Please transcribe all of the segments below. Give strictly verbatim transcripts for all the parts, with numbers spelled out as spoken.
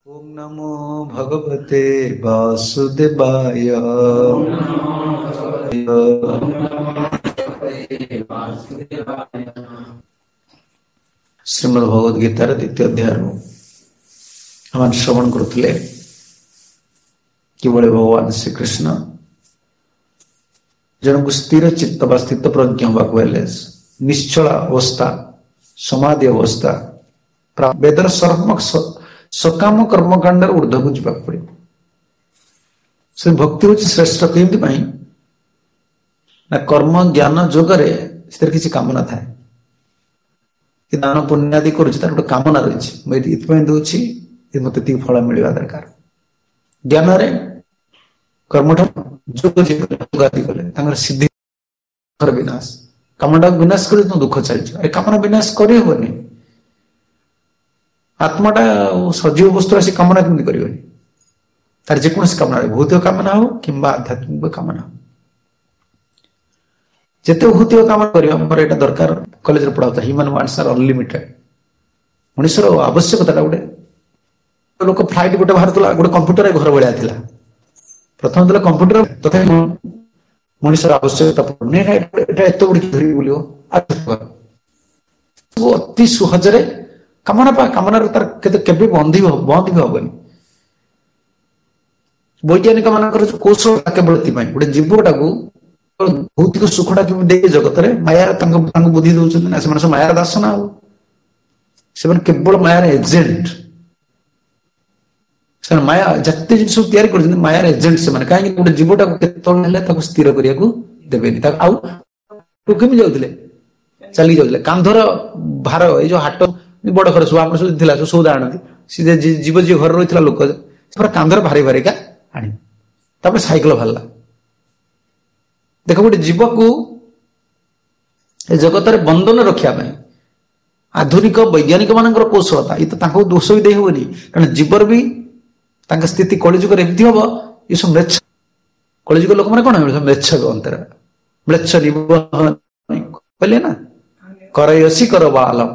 ओम नमो भगवते वासुदेवाय। श्रीमद् भगवद गीतार द्वितीय अध्याय हम श्रवण करुले कि भगवान श्रीकृष्ण जन को स्थिर चित्त व स्थित प्रज्ञ होगा निश्चल अवस्था समाधि अवस्था वेदर सर्वमक सकाम कर्मकांड ऊर्ध को जावाक पड़े। से भक्ति हूँ श्रेष्ठ कमी ना कर्म ज्ञान जोगरे किसी कामना थाए कि दान पुण्य आदि कर गोटे कामना रही दूसरी मत फल मिलवा दरकार। ज्ञान कर्म जोग सिद्धि विनाश कामटा विनाश कर दुख चलती कामना विनाश करहबनी। आत्माटा सजीव वस्तु आसी कामना केमती करनी तार जेकोसी कामना भौतिक कामना हो कि आध्यात्मिक कामना हो जिते भौतिक कामना कर दरकार। कॉलेज पढ़ा ह्यूमन वांट्स आर अनलिमिटेड मनुष्यर आवश्यकता गोटे लोक फ्लाइट गोटे बाहर गोटे कंप्यूटर घर भाया था प्रथम था कंप्यूटर तथा मनुष्यर आवश्यकता पड़े एत गुड़ धरी बुलो अति सहजरे कामना पा कामना तार केबे बंद बंद भी हबनी। वैज्ञानिक मान कौशल केवल गोटे जीवटा को भौतिक सुखटा दे जगत माया बुद्धि दौरान ना से मायार दास ना से केवल मायार एजेंट से माया जिते जिन सब तैयारी कर मायार एजेंट से कहीं गोटे जीवटा को स्थिर करने को देवेनि टुकमी जाते चली जाते कांधर भार ये हाट बड़ घर सब आम सब सब सौदा आनती सी जीव जी घर रही लोक कांधर भारी भारिका आने साइकेल बाहर देख गोटे जीव को जगत बंधन रखापी आधुनिक वैज्ञानिक मान कौशलता ये तो दोष भी दे हेनी कारण जीवर भी स्थिति कलिजुग एमती हम ये सब म्लेच्छ कलिजुग लोक मैंने कौन म्लेच्छ अंतर म्लेच्छ कहले ना करयसी कर बालम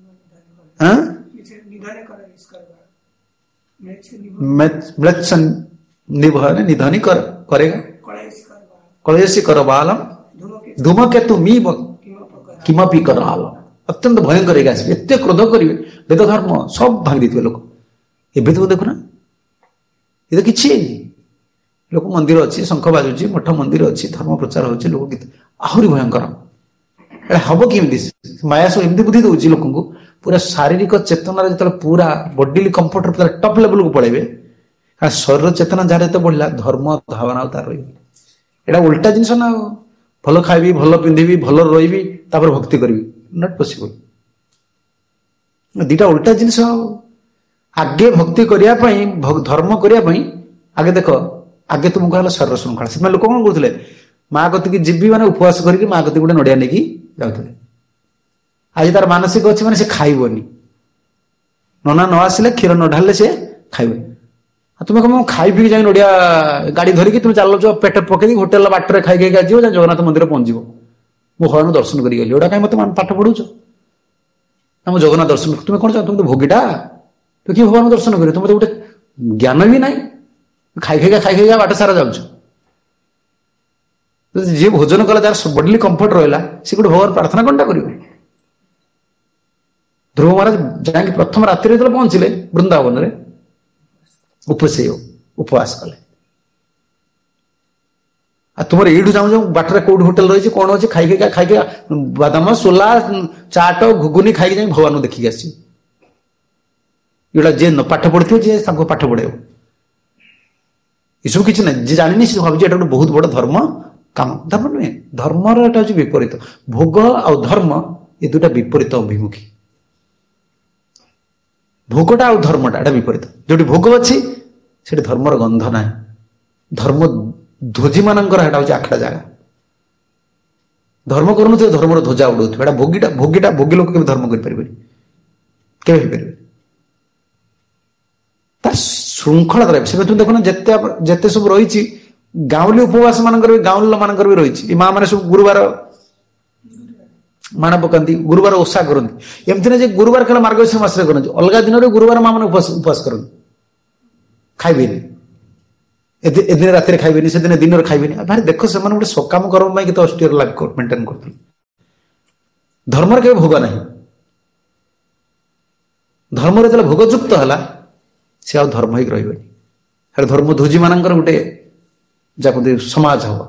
निधनी कर करेगा कलयसी कर बालम धूमकेतु मी किमपि कर आलम अत्यंत भयंकर एत क्रोध करेंगे वेद धर्म सब भांगी देते लोक एवं तो देखुना ये तो कि लोक मंदिर अच्छी शंख बाजुची मठ मंदिर अच्छी धर्म प्रचार होची लोक गीत आहरी भयंकर हम कि माया सब एमती बुद्धि दौर लोक को पूरा शारीरिक चेतना जो पूरा बॉडी कंफर्ट पूरा टप लेवल को पड़े शरीर चेतना जहाँ जो बढ़ला धर्म भावना तार रहा उल्टा जिनस ना भल खाइबी भल पिंधि भल रही भक्ति करी नॉट पॉसिबल दीटा उल्टा जिनस आगे भक्ति करने धर्म करने आगे देख आगे तुमको कहला शरीर श्रृंखला से लोक कौन कहते माँ कति जीवी मैंने उपवास करके माँ कति गोटे नड़िया नहीं जाते आज तार मानसिक अच्छी मैंने से खाइबनी नना न आसिले क्षीर न ढाले से खाइबनी तुम कम खाई पी जाए नड़िया गाड़ी धरिकी तुम चल पेट पकई होटेल बाटर खाई खाई जीव जगन्नाथ मंदिर पहुंच मो भगवान दर्शन करी गली कहीं मत पाठ पढ़ुच ना जगन्नाथ दर्शन तुम कौन चाह तुम तो भोगीटा तो कि भगवान दर्शन कर तुम तो गोटे ज्ञान भी ना खाई खाई खाई खाई बाट सारा जाऊँ जी भोजन कला जार बॉडी कंफर्ट रहा सी गोटे भगवान प्रार्थना कौन कर ध्रुव महाराज जाए प्रथम राति जो पहुंचले वृंदावन में उपसे उपवास कले तुम ये जाऊ बाटर कौट होटेल रही कौन अच्छे खाई खाई खाई बादाम सोला चाट घुगुनी खाई जाए भगवान देखिक आसी जे न पाठ पढ़ी जे पाठ पढ़े ये सब किसी ना जी जानी सी भावी गोटे बहुत बड़ धर्म काम धर्म नुहे धर्मर एटा हूँ विपरीत भोग आ धर्म ये दुटा विपरीत अभिमुखी भोगटा आ धर्मटा एटा विपरीत जो भोग अच्छी से धर्मर गंध ना धर्म ध्वजी मानकर आखड़ा जगह धर्म करूँ धर्मर ध्वजा उड़ाऊ भोगीटा भोगीटा भोगी लोक के धर्म कर श्रृंखला से तुम देखो जिते जिते सब रही गाँवली उपवास मान गाँवली मान भी रही माँ मैंने सब गुरुवार माण पकाती गुरुवार ओषा करती एमती ना गुरुवार खेल मार्गशीर मास करती अलग दिन गुरुवार माँ मैंने उपवास करती ଖାଇବେନି, ଏଦିନ ରାତିରେ ଖାଇବେନି, ସେଦିନ ଦିନରେ ଖାଇବେନି। ଭାଇ ଦେଖ ସେମାନେ ଗୋଟେ ସକାମ କର୍ମ ପାଇଁ କେତେ ଅଷ୍ଟିୟର ଲାଇଫ ମେଣ୍ଟେନ କରୁଥିଲେ। ଧର୍ମରେ କେବେ ଭୋଗ ନାହିଁ। ଧର୍ମରେ ଯେତେବେଳେ ଭୋଗଯୁକ୍ତ ହେଲା ସେ ଆଉ ଧର୍ମ ହେଇକି ରହିବନି। ଧର୍ମ ଧ୍ୱଜି ମାନଙ୍କର ଗୋଟେ ଯାକୁ ସମାଜ ହବ।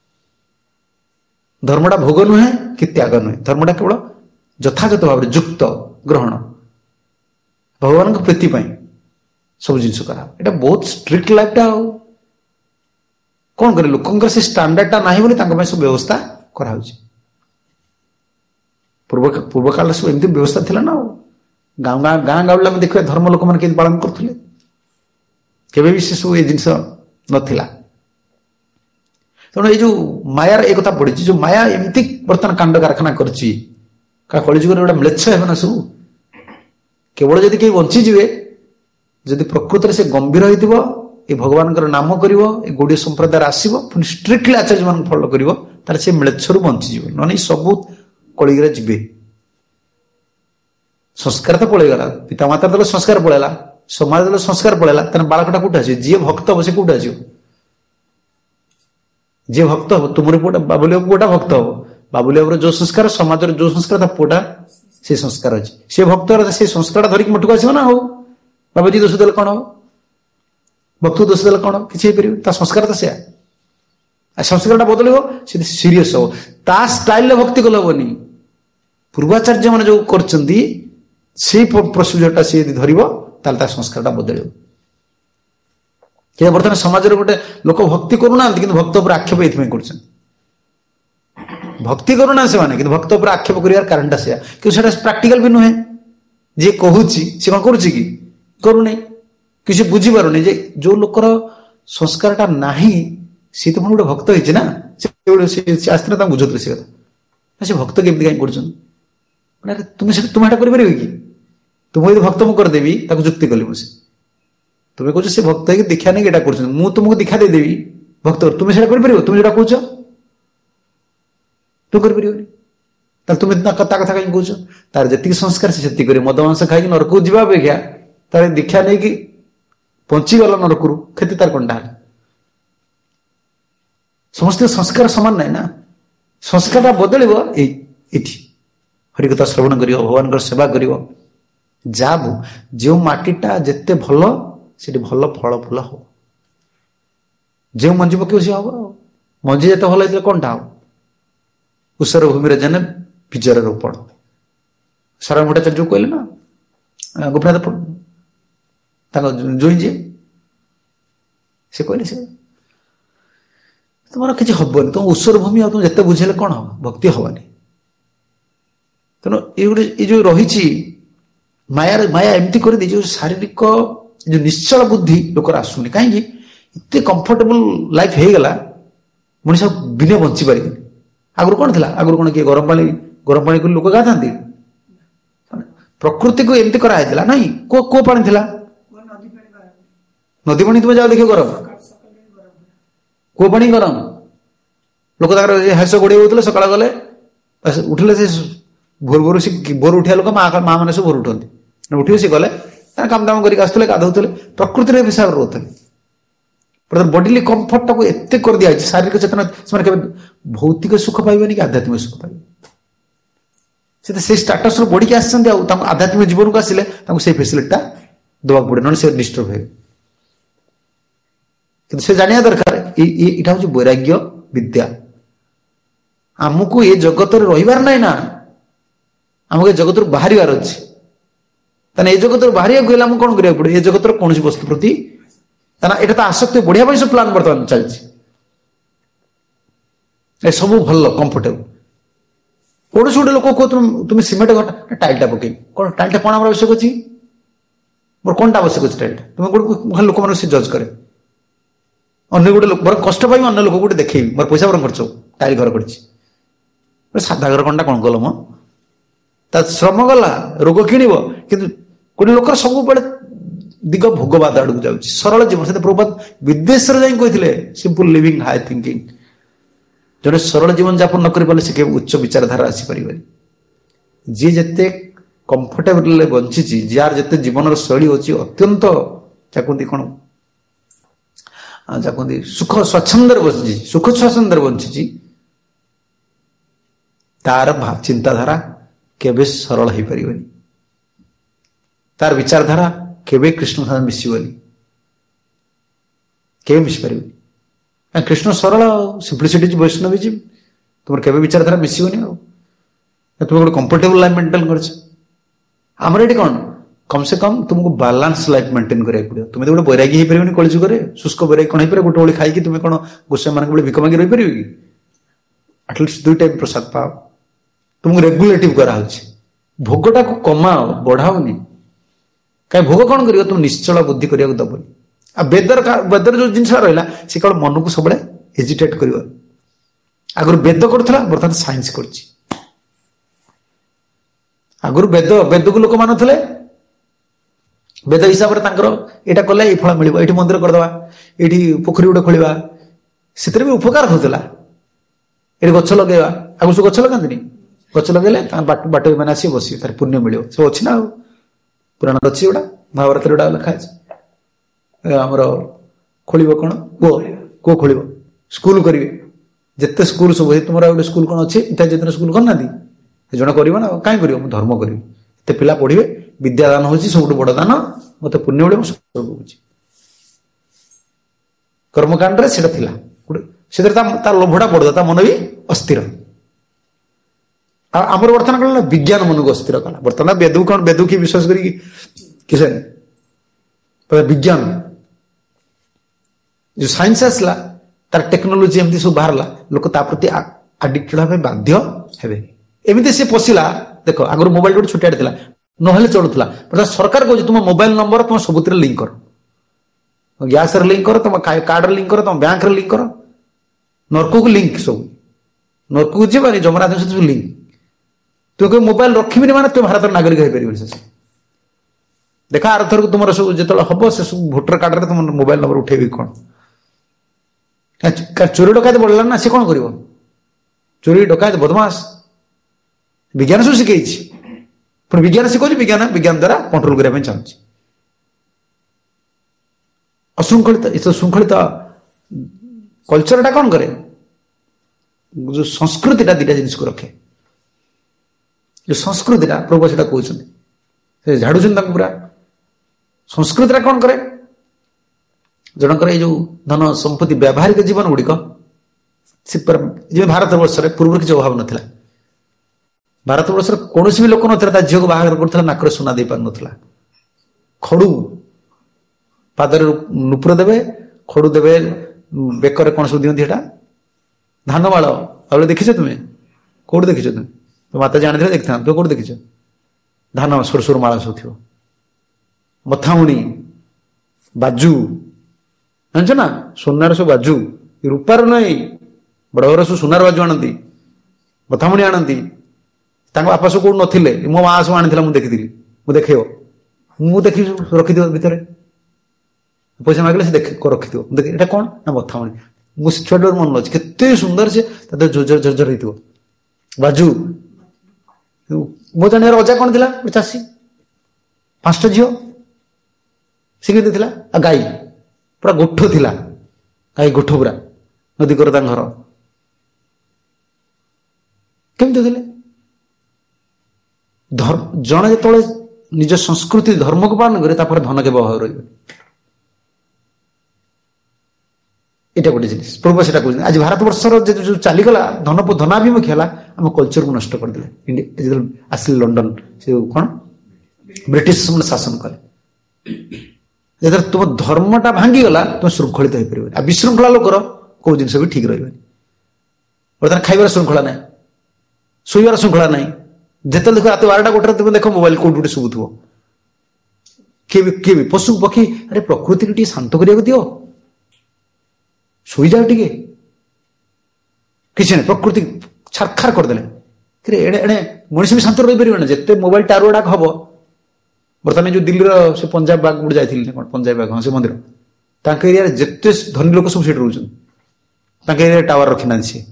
ଧର୍ମଟା ଭୋଗ ନୁହେଁ କି ତ୍ୟାଗ ନୁହେଁ, ଧର୍ମଟା କେବଳ ଯଥାଯଥ ଭାବରେ ଯୁକ୍ତ ଗ୍ରହଣ, ଭଗବାନଙ୍କ ପ୍ରୀତି ପାଇଁ ସବୁ ଜିନିଷ କରାହବ। ଏଇଟା ବହୁତ ଷ୍ଟ୍ରିକ୍ଟ ଲାଇଫଟା। ଆଉ କଣ କରେ, ଲୋକଙ୍କର ସେ ଷ୍ଟାଣ୍ଡାର୍ଡଟା ନାହିଁ ବୋଲି ତାଙ୍କ ପାଇଁ ସବୁ ବ୍ୟବସ୍ଥା କରାହଉଛି। ପୂର୍ବ ପୂର୍ବ କାଳରେ ସବୁ ଏମିତି ବ୍ୟବସ୍ଥା ଥିଲା ନା। ଆଉ ଗାଁ ଗାଁ ଗାଁ ଗାଉଁଲି ଆମେ ଦେଖିବା ଧର୍ମ ଲୋକମାନେ କେମିତି ପାଳନ କରୁଥିଲେ। କେବେ ବି ସେ ସବୁ ଏ ଜିନିଷ ନଥିଲା। ତେଣୁ ଏଇ ଯୋଉ ମାୟାର ଏ କଥା ପଡିଛି, ଯୋଉ ମାୟା ଏମିତି ବର୍ତ୍ତମାନ କାଣ୍ଡ କାରଖାନା କରିଛି, କା କଳିଯୁଗରେ ଗୋଟେ ମ୍ଲେଚ୍ଛ ହେବ ନା ସବୁ। କେବଳ ଯଦି କେହି ବଞ୍ଚିଯିବେ, ଯଦି ପ୍ରକୃତରେ ସେ ଗମ୍ଭୀର ହେଇଥିବ, ଏ ଭଗବାନଙ୍କର ନାମ କରିବ, ଏ ଗୋଡିଏ ସମ୍ପ୍ରଦାୟରେ ଆସିବ, ପୁଣି ଷ୍ଟ୍ରିକ୍ଟଲି ଆଚାର୍ଯ୍ୟ ମାନଙ୍କୁ ଫଲୋ କରିବ, ତାହେଲେ ସେ ମ୍ଲେଚ୍ଛରୁ ବଞ୍ଚିଯିବ। ନହେଲେ ସବୁ କଳିଗରେ ଯିବେ। ସଂସ୍କାର ତ ପଳେଇଗଲା, ପିତାମାତାର ଦେଲେ ସଂସ୍କାର ପଳେଇଲା, ସମାଜ ଦେଲେ ସଂସ୍କାର ପଳେଇଲା, ତାହେଲେ ବାଳକଟା କୋଉଠି ଆସିବ? ଯିଏ ଭକ୍ତ ହବ ସେ କୋଉଠି ଆସିବ? ଯିଏ ଭକ୍ତ ହବ, ତୁମର ପୁଅଟା ବାବୁଲି ବାବୁ ପୁଅଟା ଭକ୍ତ ହବ, ବାବୁଲି ବାବୁର ଯୋଉ ସଂସ୍କାର, ସମାଜର ଯୋଉ ସଂସ୍କାର, ତା ପୁଅଟା ସେ ସଂସ୍କାର ଅଛି। ସେ ଭକ୍ତର ସେ ସଂସ୍କାରଟା ଧରିକି ମଠକୁ ଆସିବ ନା। ଆଉ ବାବାଜୀ ଦୋଷ ଦେଲେ କଣ ହବ? ଭକ୍ତ ଦୋଷ ଦେଲେ କଣ? କିଛି ହେଇପାରିବ? ତା ସଂସ୍କାର ତ ସେୟା। ସଂସ୍କାରଟା ବଦଳିବ, ସେ ସିରିୟସ ହବ। ତା ଷ୍ଟାଇଲରେ ଭକ୍ତି କଲେ ହବନି। ପୂର୍ବାଚାର୍ଯ୍ୟ ମାନେ ଯୋଉ କରିଛନ୍ତି ସେଇ ପ୍ରୋସିଜରଟା ସେ ଯଦି ଧରିବ, ତାହେଲେ ତା ସଂସ୍କାରଟା ବଦଳିବ। କିନ୍ତୁ ବର୍ତ୍ତମାନ ସମାଜରେ ଗୋଟେ ଲୋକ ଭକ୍ତି କରୁନାହାନ୍ତି, କିନ୍ତୁ ଭକ୍ତ ଉପରେ ଆକ୍ଷେପ ଏଇଥିପାଇଁ କରୁଛନ୍ତି। ଭକ୍ତି କରୁନାହାନ୍ତି ସେମାନେ, କିନ୍ତୁ ଭକ୍ତ ଉପରେ ଆକ୍ଷେପ କରିବାର କାରଣଟା ସେୟା। କିନ୍ତୁ ସେଟା ପ୍ରାକ୍ଟିକାଲ ବି ନୁହେଁ। ଯିଏ କହୁଛି ସେ କଣ କରୁଛି କି? କରୁନି। କିଛି ବୁଝିପାରୁନି ଯେ ଯୋଉ ଲୋକର ସଂସ୍କାରଟା ନାହିଁ, ସେ ତ ପୁଣି ଗୋଟେ ଭକ୍ତ ହେଇଛି ନା। ସେ ଆସିଥିଲେ ତାଙ୍କୁ ବୁଝୁଥିଲେ ସେ କଥା। ସେ ଭକ୍ତ କେମିତି କାହିଁ କରୁଛନ୍ତି? ମାନେ ତୁମେ ସେଟା ତୁମେ ଏଟା କରିପାରିବ କି? ତୁମ ଯଦି ଭକ୍ତ ମୁଁ କରିଦେବି, ତାକୁ ଯୁକ୍ତି କଲି ମୁଁ। ସେ ତୁମେ କହୁଛ ସେ ଭକ୍ତ ହେଇକି ଦୀକ୍ଷା ନେଇକି ଏଟା କରୁଛନ୍ତି, ମୁଁ ତୁମକୁ ଦୀକ୍ଷା ଦେଇଦେବି ଭକ୍ତ, ତୁମେ ସେଟା କରିପାରିବ? ତୁମେ ଯୋଉଟା କହୁଛ ତୁ କରିପାରିବନି। ତାହେଲେ ତୁମେ ତା କଥା କାହିଁକି କହୁଛ? ତାର ଯେତିକି ସଂସ୍କାର ସେ ସେତିକି କରି ମଦ ମାଂସ ଖାଇକି ନରକକୁ ଯିବା ଅପେକ୍ଷା ତାର ଦୀକ୍ଷା ନେଇକି ବଞ୍ଚିଗଲ ନରକରୁ, କ୍ଷତି ତାର କଣଟା ହେଲା? ସମସ୍ତେ ସଂସ୍କାର ସମାନ ନାହିଁ ନା। ସଂସ୍କାରଟା ବଦଳିବ ଏଇ ଏଇଠି ହରିକଥା ଶ୍ରବଣ କରିବ, ଭଗବାନଙ୍କର ସେବା କରିବ। ଯାବ ଯେଉଁ ମାଟିଟା ଯେତେ ଭଲ, ସେଠି ଭଲ ଫଳ ଫୁଲ ହବ। ଯେଉଁ ମଞ୍ଜି ପକେଇବ ସେ ହବ। ମଞ୍ଜି ଯେତେ ଭଲ ହେଇଥିଲେ କଣଟା ହବ? ଉଷର ଭୂମିରେ ଜେନେ ବୀଜର ରୋପଣ। ସାରା ଭଟ୍ଟାଚାର୍ଯ୍ୟ କହିଲେ ନା, ଗୋପୀନାଥ ତାଙ୍କ ଜୋଇଁ ଯିଏ, ସେ କହିଲେ ସେ ତୁମର କିଛି ହବନି, ତମ ଉଷର ଭୂମି, ଆଉ ତମେ ଯେତେ ବୁଝେଇଲେ କଣ ହବ? ଭକ୍ତି ହବନି। ତେଣୁ ଏଇ ଗୋଟେ ଏଇ ଯୋଉ ରହିଛି ମାୟାର, ମାୟା ଏମିତି କରିଦେଇଛି, ଯୋଉ ଶାରୀରିକ ଯୋଉ ନିଶ୍ଚଳ ବୁଦ୍ଧି ଲୋକର ଆସୁନି। କାହିଁକି? ଏତେ କମ୍ଫର୍ଟେବଲ ଲାଇଫ ହେଇଗଲା, ମଣିଷ ବିନା ବଞ୍ଚି ପାରିବନି। ଆଗରୁ କଣ ଥିଲା? ଆଗରୁ କଣ କିଏ ଗରମ ପାଣି ଗରମ ପାଣି କରି ଲୋକ ଗାଧାନ୍ତି? ପ୍ରକୃତିକୁ ଏମିତି କରାହେଇଥିଲା। ନାଇଁ, କୋଉ କୋଉ ପାଣି ଥିଲା? ନଦୀ ପାଣି ତୁମେ ଯାଅ ଦେଖିବ ଗରମ। କୋଉ ପାଣି ଗରମ? ଲୋକ ତାଙ୍କର ହାସ ଗୋଡେଇ ହଉଥିଲେ, ସକାଳ ଗଲେ ଉଠିଲେ, ସେ ଭୋର ଭୋରୁ ସେ ଭୋର ଉଠିବା ଲୋକ ମା ମା ମାନେ ସବୁ ଭୋର ଉଠନ୍ତି, ଉଠିବେ ସେ ଗଲେ ତାଙ୍କ କାମ ଦାମ କରିକି ଆସୁଥିଲେ, ଗାଧଉଥିଲେ, ପ୍ରକୃତିରେ ହିସାବରେ ରହୁଥିଲେ। ବଡିଲି କମ୍ଫର୍ଟଟାକୁ ଏତେ କରିଦିଆଯାଇଛି, ଶାରୀରିକ ଚେତନା ସେମାନେ କେବେ ଭୌତିକ ସୁଖ ପାଇବେନି କି ଆଧ୍ୟାତ୍ମିକ ସୁଖ ପାଇବେ। ସେ ସେଇ ଷ୍ଟାଟସରୁ ବଢିକି ଆସିଛନ୍ତି, ଆଉ ତାଙ୍କୁ ଆଧ୍ୟାତ୍ମିକ ଜୀବନକୁ ଆସିଲେ ତାଙ୍କୁ ସେଇ ଫେସିଲିଟିଟା ଦେବାକୁ ପଡେ, ନହେଲେ ସେ ଡିଷ୍ଟର୍ବ ହେବେ। କିନ୍ତୁ ସେ ଜାଣିବା ଦରକାର ଏଇଟା ହଉଛି ବୈରାଗ୍ୟ ବିଦ୍ୟା। ଆମକୁ ଏ ଜଗତରେ ରହିବାର ନାହିଁ ନା, ଆମକୁ ଏ ଜଗତରୁ ବାହାରିବାର ଅଛି। ତାହେଲେ ଏ ଜଗତରୁ ବାହାରିବାକୁ ହେଲେ ଆମକୁ କଣ କରିବାକୁ ପଡିବ? ଏ ଜଗତର କୌଣସି ବସ୍ତୁ ପ୍ରତି, କାରଣ ଏଇଟା ତ ଆସକ୍ତି ବଢିବା ପାଇଁ ସବୁ ପ୍ଲାନ୍ ବର୍ତ୍ତମାନ ଚାଲିଛି। ଏସବୁ ଭଲ କମ୍ଫର୍ଟେବଲ। କୌଣସି ଗୋଟେ ଲୋକ କୁହ ତୁମେ ସିମେଣ୍ଟ ଘର ଟାଇଲଟା ପକେଇ, କଣ ଟାଇଲଟା କଣ ଆମର ଆବଶ୍ୟକ ଅଛି? ମୋର କଣଟା ଆବଶ୍ୟକ ଅଛି ଟାଇଲଟା? ତୁମେ ଗୋଟେ ଲୋକମାନଙ୍କୁ ସେ ଜଜ୍ କରେ। ଅନ୍ୟ ଗୋଟେ ଲୋକ ମୋର କଷ୍ଟ ପାଇବି, ଅନ୍ୟ ଲୋକ ଗୋଟେ ଦେଖେଇବି, ମୋର ପଇସା ବରଂ ଖର୍ଚ୍ଚ, ଟାଇଲ ଘର କରିଛି। ସାଧା ଘର କଣଟା କଣ କଲ ମ? ତା ଶ୍ରମ ଗଲା, ରୋଗ କିଣିବ। କିନ୍ତୁ ଗୋଟେ ଲୋକର ସବୁବେଳେ ଦିଗ ଭୋଗବାଦ ଆଡକୁ ଯାଉଛି, ସରଳ ଜୀବନ। ସେତେ ପ୍ରଭୁପାଦ ବିଦେଶରେ ଯାଇ କହିଥିଲେ, ସିମ୍ପଲ ଲିଭିଂ ହାଇ ଥିଙ୍କିଂ। ଜଣେ ସରଳ ଜୀବନ ଯାପନ ନ କରିପାରିଲେ ସେ କେବେ ଉଚ୍ଚ ବିଚାରଧାରା ଆସିପାରିବନି। ଯିଏ ଯେତେ କମ୍ଫର୍ଟେବଲରେ ବଞ୍ଚିଛି, ଯାହାର ଯେତେ ଜୀବନର ଶୈଳୀ ଅଛି ଅତ୍ୟନ୍ତ, ତାକୁ କଣ जा कहते सुख स्वच्छंदर बसी सुख स्वच्छंदर बंची तार चिंताधारा केबे सरल हो पार तार विचारधारा केबे कृष्ण साथ मिसबनी केबे मिस पार कृष्ण सरल सिंप्लिसिटी वैष्णवीजी तुम केबे विचारधारा मिसबनी तुम गोटे कंफर्टेबल लाइफ मेंटेन कर आमर ये कौन कम से कम तुमको बालांस लाइफ मेंटेन करा पड़ो तुम तो गोटे बैरागी हो पारे कल जुगे शुष्क बैरागी कौन हो पारे गोटे गोटे खाई तुम कौन गोसाई मान भिक मांगी रही पार कि आटलिस्ट दुई टाइम प्रसाद पाओ तुमको रेगुलेटिव करा भोगटा को कमाओ बढ़ाओनी कहीं भोग कौन कर तुम निश्चल बुद्धि करने दबनी आ बेदर बेदर जो जिन रहा सी केवल मन को सब हेजिटेट कर आगुरी वेद करुला बर्तमान साइंस कर आगुरी वेद वेद को लोक मानुले वेद हिसाब से यहाँ कले ये फल मिल ये मंदिर करदे ये पोखरी गोटे खोलवा से भी उपकार होता ये गच लगेगा आगु सब गच लगाती गच लगे बाट मैंने आस बस तार पुण्य मिले सब अच्छी ना पुराण अच्छी गुड़ा महाभारत गुड़ा लिखाई आमर खोल कौन कूह कूह खोल स्कूल करेंगे जिते स्कूल सब तुम गोटे स्कूल कौन अच्छे इतना जितने स्कूल करना जन कर कहीं कर धर्म करी एत पिला पढ़े विद्यादान हूँ सब बड़ दान मत पुण्य मिले सब कर्मकांड से लोभटा बढ़ता मन भी अस्थिर आमर बर्तमान कौन विज्ञान मन को अस्थिर कला बर्तमान वेद कौन वेद की विश्वास कर विज्ञान जो साइंस आसला तार टेक्नोलोजी एमती सब बाहर लोक प्रति आडिक्टेड भाव बाध्य हे एमती सी पशिला देख आगर मोबाइल गोटे छोटिया था ना चलूला बर्तमान सरकार कहे तुम मोबाइल नंबर तुम सबुत लिंक कर गैस लिंक कर तुम कार्ड लिंक कर तुम बैंक लिंक कर नर्क को लिंक सब नर्क को जी जमराज सहित लिंक तुम कह मोबाइल रखी माने तुम भारत नागरिक हो पार देखा आर थर तुम सब जो हम से सब भोटर कार्ड में तुम मोबाइल नंबर उठेबी कौन चोरी डकायत बढ़ला ना सी कौन कर चोरी डकायत बदमाश विज्ञान सब शिखई पुणी विज्ञान शिखुच विज्ञान विज्ञान द्वारा कंट्रोल करने चाहूँगी अशृंखलित श्रृंखलित कल्चरटा कौन करे जो संस्कृतिटा दुटा जिन को रखे जो संस्कृतिटा प्रभु से कहते झाड़ुन पूरा संस्कृतिटा कौन करे जनकर ये जो धन संपत्ति व्यावहारिक जीवन गुड़िक भारत वर्ष पूर्व किसी अभाव नाला भारत वर्ष कौन भी लोक ना झील को बाहर कर नाक सुना दे पार नाला खड़ू पादर नुपुर देवे खड़ू देवे बेकर कौन सब दिखती है धान बाड़ अब देखीच तुम्हें कौट देखीच तुम तो माता जानी थे देखता तुम कौट देखीच धान सोर सोर माला सब थी मथामुणी बाजू जानच ना सोनार सब बाजू रूपार नहीं बड़ बड़ सब सोनार बाजू आनती मथामुणी आनती बापा सब कौट नथिले मो माँ सब आनी मुझे देखी मुझे देखे मुझे देखी रखी भितर पैसा मांगे से देख रखी देख ये कौन ना मथामुणी मुझे छुआ मन अच्छे केते सुंदर से झरझर झरझर हो बाजू मो जान अजा कौन थी चाषी पांचटा झील सी के गाई पूरा गोठ थिला गाई गोठ पूरा नदी कर घर केमती थे जड़े जो निज संस्कृति धर्म को पालन करे धन के अभाव रही यहाँ गोटे जिन प्रभु से कहते आज भारत वर्षर जो चलीगला धन धनाभिमुखी है आम कल्चर को नष्ट करदे आसिले लंडन से कौन ब्रिटिश शासन कले जब तुम धर्मटा भांगीगला तुम श्रृंखलित हो पार आ विशृंखला लोकर कौ जिन भी ठीक रही बर्तमान खाइबार श्रृंखला ना शोबार श्रृंखला ना जिते देख रात बारटा गोटे तुम देख मोबाइल कौट गोटे शुभुव किए किए भी पशु पक्षी अरे प्रकृति टी शांत करने दियो शोई जाओ टे कि प्रकृति छारखार करदे एणे मनीष भी शांत रही पारे जिते मोबाइल टावर गुड़ाक हम बर्तमान जो दिल्ली से पंजाब बाग गुड़े जाइए कौन पंजाब बाग हाँ से मंदिर तांके एरिया जिते धनी लोक सब सीट रोच एरिया टावर रखी ना सी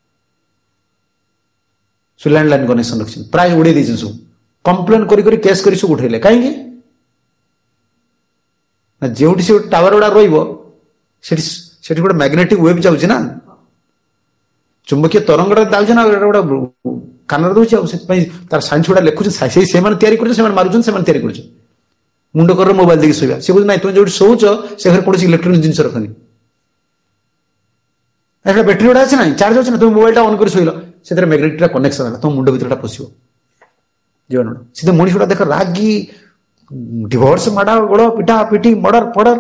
लैंडलाइन कनेक्शन रखी प्राय उड़े दी सब कंप्लेन करी केस कर सब उठेले कहीं जो से टावर गुड़ा रो ସେଠି ସେଠି ଗୋଟେ ମ୍ୟାଗ୍ନେଟିକ ୱେଭ୍ ଯାଉଛି ନା, ଚୁମ୍ବକୀୟ ତରଙ୍ଗଟା ଯାଉଛି ନା, ଗୋଟେ କାନରେ ଦଉଛି। ଆଉ ସେଥିପାଇଁ ତାର ସାଇନ୍ସ ଗୁଡା ଲେଖୁଛନ୍ତି, ସେଇ ସେମାନେ ତିଆରି କରୁଛନ୍ତି, ସେମାନେ ମାରୁଛନ୍ତି, ସେମାନେ ତିଆରି କରୁଛନ୍ତି। ମୁଣ୍ଡ କରରେ ମୋବାଇଲ ଦେଇକି ଶୋଇବା, ସେ କହୁଛି ନାଇଁ ତୁମେ ଯୋଉଠି ଶୋଉଛ ସେ ଘରେ କୌଣସି ଇଲେକ୍ଟ୍ରୋନିକ ଜିନିଷ ରଖନି, ଏଟା ବ୍ୟାଟେରୀ ଗୁଡା ଅଛି ନାହିଁ, ଚାର୍ଜ ଅଛି ନା, ତୁମେ ମୋବାଇଲଟା ଅନ୍ କରି ଶୋଇଲ, ସେଥିରେ ମ୍ୟାଗ୍ନେଟିକଟା କନେକ୍ସନ ହେଲା, ତମ ମୁଣ୍ଡ ଭିତରଟା ପଶିବ ଜୀବନ। ସେ ମଣିଷ ଗୁଡା ଦେଖ ରାଗି, ଡିଭୋର୍ସ, ମାଡ ଗୋଳ, ପିଟା ପିଟି, ମର୍ଡର ଫର୍ଡର।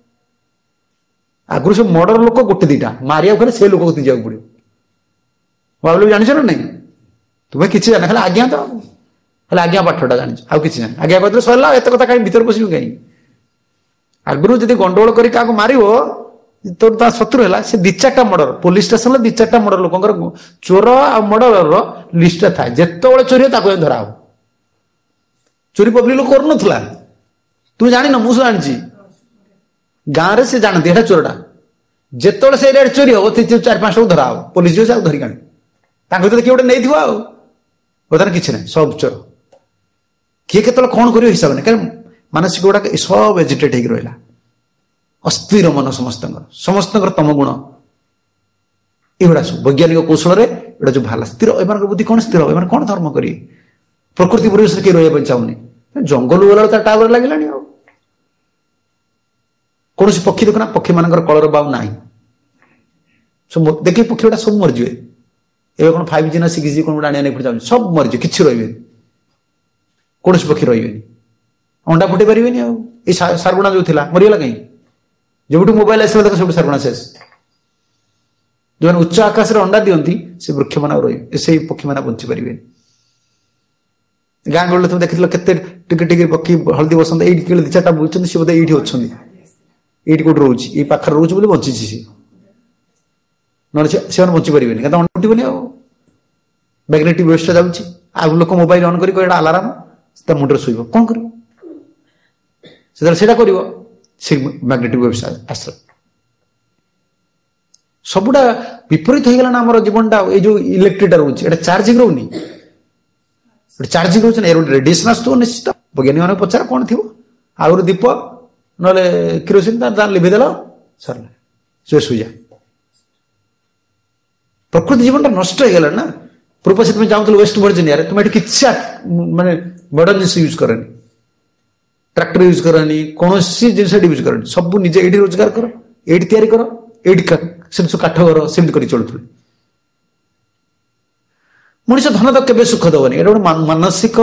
ଆଗରୁ ସବୁ ମର୍ଡର ଲୋକ ଗୋଟେ ଦିଟା, ମାରିବାକୁ ହେଲେ ସେ ଲୋକ ଯିବାକୁ ପଡିବ। ଭାବିଲେ ଜାଣିଛ ନା ନାଇଁ, ତୁମେ କିଛି ଜାଣ, ଖାଲି ଆଜ୍ଞା ତ, ଖାଲି ଆଜ୍ଞା ପାଠଟା ଜାଣିଛ, ଆଉ କିଛି ଜାଣି, ଆଜ୍ଞା କହିଥିଲେ ସରିଲା, ଏତେ କଥା କାହିଁ ଭିତରେ ପଶିବୁ କାହିଁକି। ଆଗରୁ ଯଦି ଗଣ୍ଡଗୋଳ କରି କାହାକୁ ମାରିବ, ତୋର ତା ଶତ୍ରୁ ହେଲା, ସେ ଦି ଚାରିଟା ମର୍ଡର, ପୋଲିସ ଷ୍ଟେସନରେ ଦି ଚାରିଟା ମର୍ଡର ଲୋକଙ୍କର ଚୋର ଆଉ ମର୍ଡରର ଲିଷ୍ଟଟା ଥାଏ, ଯେତେବେଳେ ଚୋରି ତାକୁ ଧରା ହବ। ଚୋରି ପବ୍ଲିକ ଲୋକ କରୁନଥିଲା, ତୁ ଜାଣିନ, ମୁଁ ଜାଣିଛି, ଗାଁରେ ସେ ଜାଣନ୍ତି ଏଟା ଚୋରଟା, ଯେତେବେଳେ ସେ ଏରିଆରେ ଚୋରି ହବ ଚାରି ପାଞ୍ଚଟାକୁ ଧରା ହବ, ପୋଲିସ ଯିବ ଆଉ ଧରିକି ଆଣିବ, ତାଙ୍କ ଭିତରେ କିଏ ଗୋଟେ ନେଇଥିବ, ଆଉ ବର୍ତ୍ତମାନ କିଛି ନାହିଁ, ସବୁ ଚୋର। କିଏ କେତେବେଳେ କଣ କରିବ ହିସାବ ନାହିଁ, କାରଣ ମାନସିକ ଗୁଡାକ ସବୁ ଏଜିଟେଟ୍ ହେଇକି ରହିଲା, ଅସ୍ଥିର ମନ ସମସ୍ତଙ୍କର, ସମସ୍ତଙ୍କର ତମ ଗୁଣ ଏଗୁଡା ସବୁ ବୈଜ୍ଞାନିକ କୌଶଳରେ ଏଗୁଡା ଯୋଉ ବାହାରିଲା, ସ୍ଥିର, ଏମାନଙ୍କ ବୁଦ୍ଧି କଣ ସ୍ଥିର, ଏମାନେ କଣ ଧର୍ମ କରିବେ, ପ୍ରକୃତି ପରିବେଶରେ କିଏ ରହିବା ପାଇଁ ଚାହୁଁନି, ଜଙ୍ଗଲ ଗଲାବେଳେ ତା ଟାୱାର ଲାଗିଲାଣି। ଆଉ କୌଣସି ପକ୍ଷୀ ଦେଖୁନା, ପକ୍ଷୀ ମାନଙ୍କର କଳର ବାଉ ନାହିଁ, ସବୁ ଦେଖି ପକ୍ଷୀ ଗୁଡା ସବୁ ମରିଯିବେ। ଏବେ କଣ ଫାଇଭ ଜି ନା ସିକ୍ସ ଜି କଣ ଗୋଟେ ଆଣିବା ନେଇ ଯାଉଛି, ସବୁ ମରିଯିବେ, କିଛି ରହିବେନି, କୌଣସି ପକ୍ଷୀ ରହିବେନି, ଅଣ୍ଡା ଫୁଟେଇ ପାରିବେନି। ଆଉ ଏଇ ଶାଗୁଣା ଯୋଉ ଥିଲା ମରିଗଲା କାହିଁକି, ଯୋଉଠୁ ମୋବାଇଲ ଆସିଲା ଦେଖ ସେଉଠୁ ଶାଗୁଣା ଶେଷ। ଯୋଉମାନେ ଉଚ୍ଚ ଆକାଶରେ ଅଣ୍ଡା ଦିଅନ୍ତି ସେ ବୃକ୍ଷ ମାନେ ରହିବେ, ସେଇ ପକ୍ଷୀ ମାନେ ବଞ୍ଚି ପାରିବେନି। ଗାଁ ଗହଳିରେ তুমি ଦେଖିଥିଲ କେତେ ଟିକେ ଟିକେ ପକ୍ଷୀ ହଳଦୀ ବସନ୍ତ ଏଇଠି ଦି ଚାରିଟା ବୁଲୁଛନ୍ତି, ସେ ବୋଧେ ଏଇଠି ଅଛନ୍ତି, ଏଇଠି କୋଉଠି ରହୁଛି, ଏଇ ପାଖରେ ରହୁଛି ବୋଲି ବଞ୍ଚିଛି ସେ, ନହେଲେ ସେମାନେ ବଞ୍ଚି ପାରିବେନି, କାରଣ ଅଣ୍ଡା ଫୁଟିବନି। ଆଉ ମ୍ୟାଗ୍ନେଟିକ ୱେଭ୍ସଟା ଯାଉଛି, ଆଉ ଲୋକ ମୋବାଇଲ ଅନ୍ କରି ଏଇଟା ଆଲାରାମ, ତା ମୁଣ୍ଡରେ ଶୋଇବ, କଣ କରିବ ସେତେବେଳେ, ସେଇଟା କରିବ, ସେ ମ୍ୟାଗ୍ନେଟିକ ୱେଭ୍ସ ଆସିଲା। ସବୁଟା ବିପରୀତ ହେଇଗଲା ନା ଆମର ଜୀବନଟା। ଏଇ ଯୋଉ ଇଲେକ୍ଟ୍ରିକଟା ରହୁଛି ଏଇଟା ଚାର୍ଜିଂ ରହୁନି, ଚାର୍ଜିଂ ରହୁଛି ନା, ଏର ଗୋଟେ ରେଡିଏସନ ଆସୁଥିବ ନିଶ୍ଚିତ। ବୈଜ୍ଞାନିକ ମାନଙ୍କୁ ପଚାର କଣ ଥିବ, ଆହୁରି ଦୀପ ନହେଲେ କିରୋସିନ ତାର ଲିଭିଦେଲ ସରିଲା, ସେ ଶୋଇଯା। ପ୍ରକୃତି ଜୀବନଟା ନଷ୍ଟ ହେଇଗଲା ନା। ପୂର୍ବ ସେଥିପାଇଁ ଚାହୁଁଥିଲ ୱେଷ୍ଟ ଭର୍ଜିନିଆରେ, ତୁମେ ଏଠି କିଛି ମାନେ ମଡର୍ନ ଜିନିଷ ୟୁଜ କରେନି, ଟ୍ରାକ୍ଟର ୟୁଜ କରନି, କୌଣସି ଜିନିଷ ଏଠି ୟୁଜ କରନି, ସବୁ ନିଜେ ଏଇଠି ରୋଜଗାର କର, ଏଇଠି ତିଆରି କର, ଏଇଠି ସେମିତି କାଠ ଘର ସେମିତି କରି ଚଳୁଥିଲେ। ମଣିଷ ଧନ ତ କେବେ ସୁଖ ଦବନି, ଏଇଟା ଗୋଟେ ମାନସିକ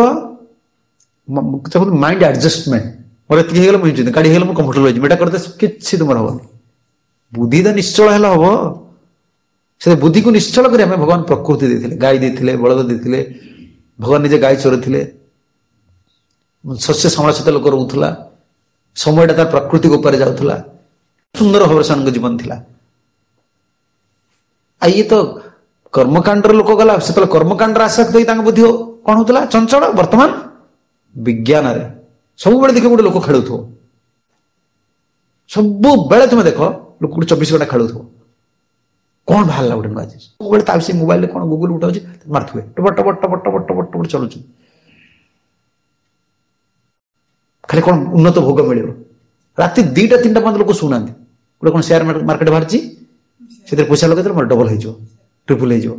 ମାଇଣ୍ଡ ଆଡଜଷ୍ଟମେଣ୍ଟ। ମୋର ଏତିକି ହେଇଗଲେ ମୁଁ ଗାଡି ହେଇଗଲେ ମୁଁ କମ୍ଫର୍ଟେବଲ ହେଇଯିବି, ଏଟା କରିତେ କିଛି ତୁମର ହବନି। ବୁଦ୍ଧି ତ ନିଶ୍ଚଳ ହେଲେ ହବ, ସେ ବୁଦ୍ଧିକୁ ନିଶ୍ଚଳ କରିବା ପାଇଁ ଭଗବାନ ପ୍ରକୃତି ଦେଇଥିଲେ, ଗାଈ ଦେଇଥିଲେ, ବଳଦ ଦେଇଥିଲେ, ଭଗବାନ ନିଜେ ଗାଈ ଚରୁଥିଲେ, ଶସ୍ୟ ସମାଳସିତ ଲୋକ ରହୁଥିଲା, ସମୟଟା ତାର ପ୍ରାକୃତିକ ଉପରେ ଯାଉଥିଲା, ସୁନ୍ଦର ଭାବରେ ସେମାନଙ୍କ ଜୀବନ ଥିଲା। ଆଉ ଇଏ ତ କର୍ମକାଣ୍ଡର ଲୋକ ଗଲା, ସେତେବେଳେ କର୍ମକାଣ୍ଡର ଆସକ୍ତ ହେଇ ତାଙ୍କ ବୁଦ୍ଧି କଣ ହଉଥିଲା ଚଞ୍ଚଳ। ବର୍ତ୍ତମାନ ବିଜ୍ଞାନରେ ସବୁବେଳେ ଦେଖ ଗୋଟେ ଲୋକ ଖେଳୁଥିବ, ସବୁବେଳେ ତୁମେ ଦେଖ ଲୋକ ଗୋଟେ ଚବିଶ ଘଣ୍ଟା ଖେଳୁଥିବ, କଣ ବାହାରିଲା ଗୋଟେ ନୂଆ ଜିନିଷ, ସବୁବେଳେ ତା ବିଷୟ ମୋବାଇଲରେ କଣ ଗୁଗୁଲ ଉଠାଉଛି ମାରୁଥିବେ, ଟପଟ ଟପଟ ଟପଟ ଟପଟ ଟପଟ ଟପଟ ଚଳୁଛୁ, ଖାଲି କଣ ଉନ୍ନତ ଭୋଗ ମିଳିବ। ରାତି ଦିଟା ତିନିଟା ପର୍ଯ୍ୟନ୍ତ ଲୋକ ଶୁଣୁନାହାନ୍ତି, ଗୋଟେ କଣ ସେୟାର ମାର୍କେଟ ବାହାରିଛି, ସେଥିରେ ପଇସା ଲଗେଇଦେଲେ ମୋର ଡବଲ ହେଇଯିବ, ଟ୍ରିପୁଲ ହେଇଯିବ।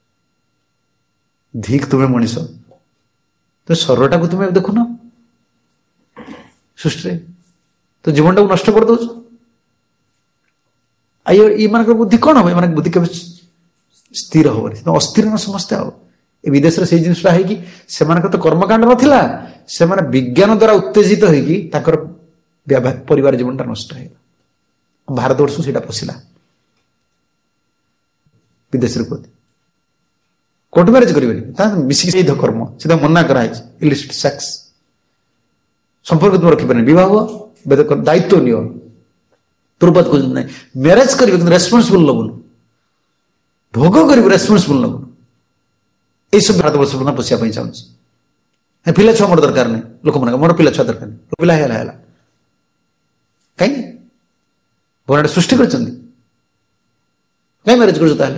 ଧିକ୍ ତୁମେ ମଣିଷ, ତ ଶରୀରଟାକୁ ତୁମେ ଦେଖୁନ ସୃଷ୍ଟିରେ, ତ ଜୀବନଟାକୁ ନଷ୍ଟ କରିଦଉଛ। ଆଉ ଏମାନଙ୍କର ବୁଦ୍ଧି କଣ ହବ, ଏମାନଙ୍କ ବୁଦ୍ଧି କେବେ ସ୍ଥିର ହବନି, ଅସ୍ଥିର ନା ସମସ୍ତେ। ଆଉ ଏ ବିଦେଶରେ ସେଇ ଜିନିଷଟା ହେଇକି ସେମାନଙ୍କର ତ କର୍ମକାଣ୍ଡ ନଥିଲା, ସେମାନେ ବିଜ୍ଞାନ ଦ୍ଵାରା ଉତ୍ତେଜିତ ହେଇକି ତାଙ୍କର ପରିବାର ଜୀବନଟା ନଷ୍ଟ ହେଇଗଲା। ଭାରତ ବର୍ଷ ସେଇଟା ପଶିଲା, ବିଦେଶରେ କୁହନ୍ତି କୋର୍ଟ ମ୍ୟାରେଜ କରିବେନି, ତା ମିଶିକି କର୍ମ, ସେଟା ମନା କରାହେଇଛି, ଇଲିସିଟ ସେକ୍ସ ସମ୍ପର୍କ ତୁମେ ରଖିପାରିନି, ବିବାହ ବେଦ ଦାୟିତ୍ୱ ନିଅ, ତୁରପାତ କହୁଛନ୍ତି ନାହିଁ, ମ୍ୟାରେଜ କରିବେ କିନ୍ତୁ ରେସ୍ପନ୍ସିବୁଲ ନବୁନୁ, ଭୋଗ କରିବୁ ରେସ୍ପନ୍ସିବୁଲ ନବୁନୁ। এইসব ଭାରତବର୍ଷ ପଶିବା ପାଇଁ ଚାହୁଁଛି। ପିଲା ଛୁଆ ମୋର ଦରକାର ନାହିଁ, ଲୋକମାନଙ୍କ ମୋର ପିଲା ଛୁଆ ଦରକାର ନାହିଁ, ପିଲା ହେଲା ହେଲା କାହିଁକି ଭଗବାନ ସୃଷ୍ଟି କରିଛନ୍ତି, କାହିଁ ମ୍ୟାରେଜ କରୁଛ ତାହେଲେ?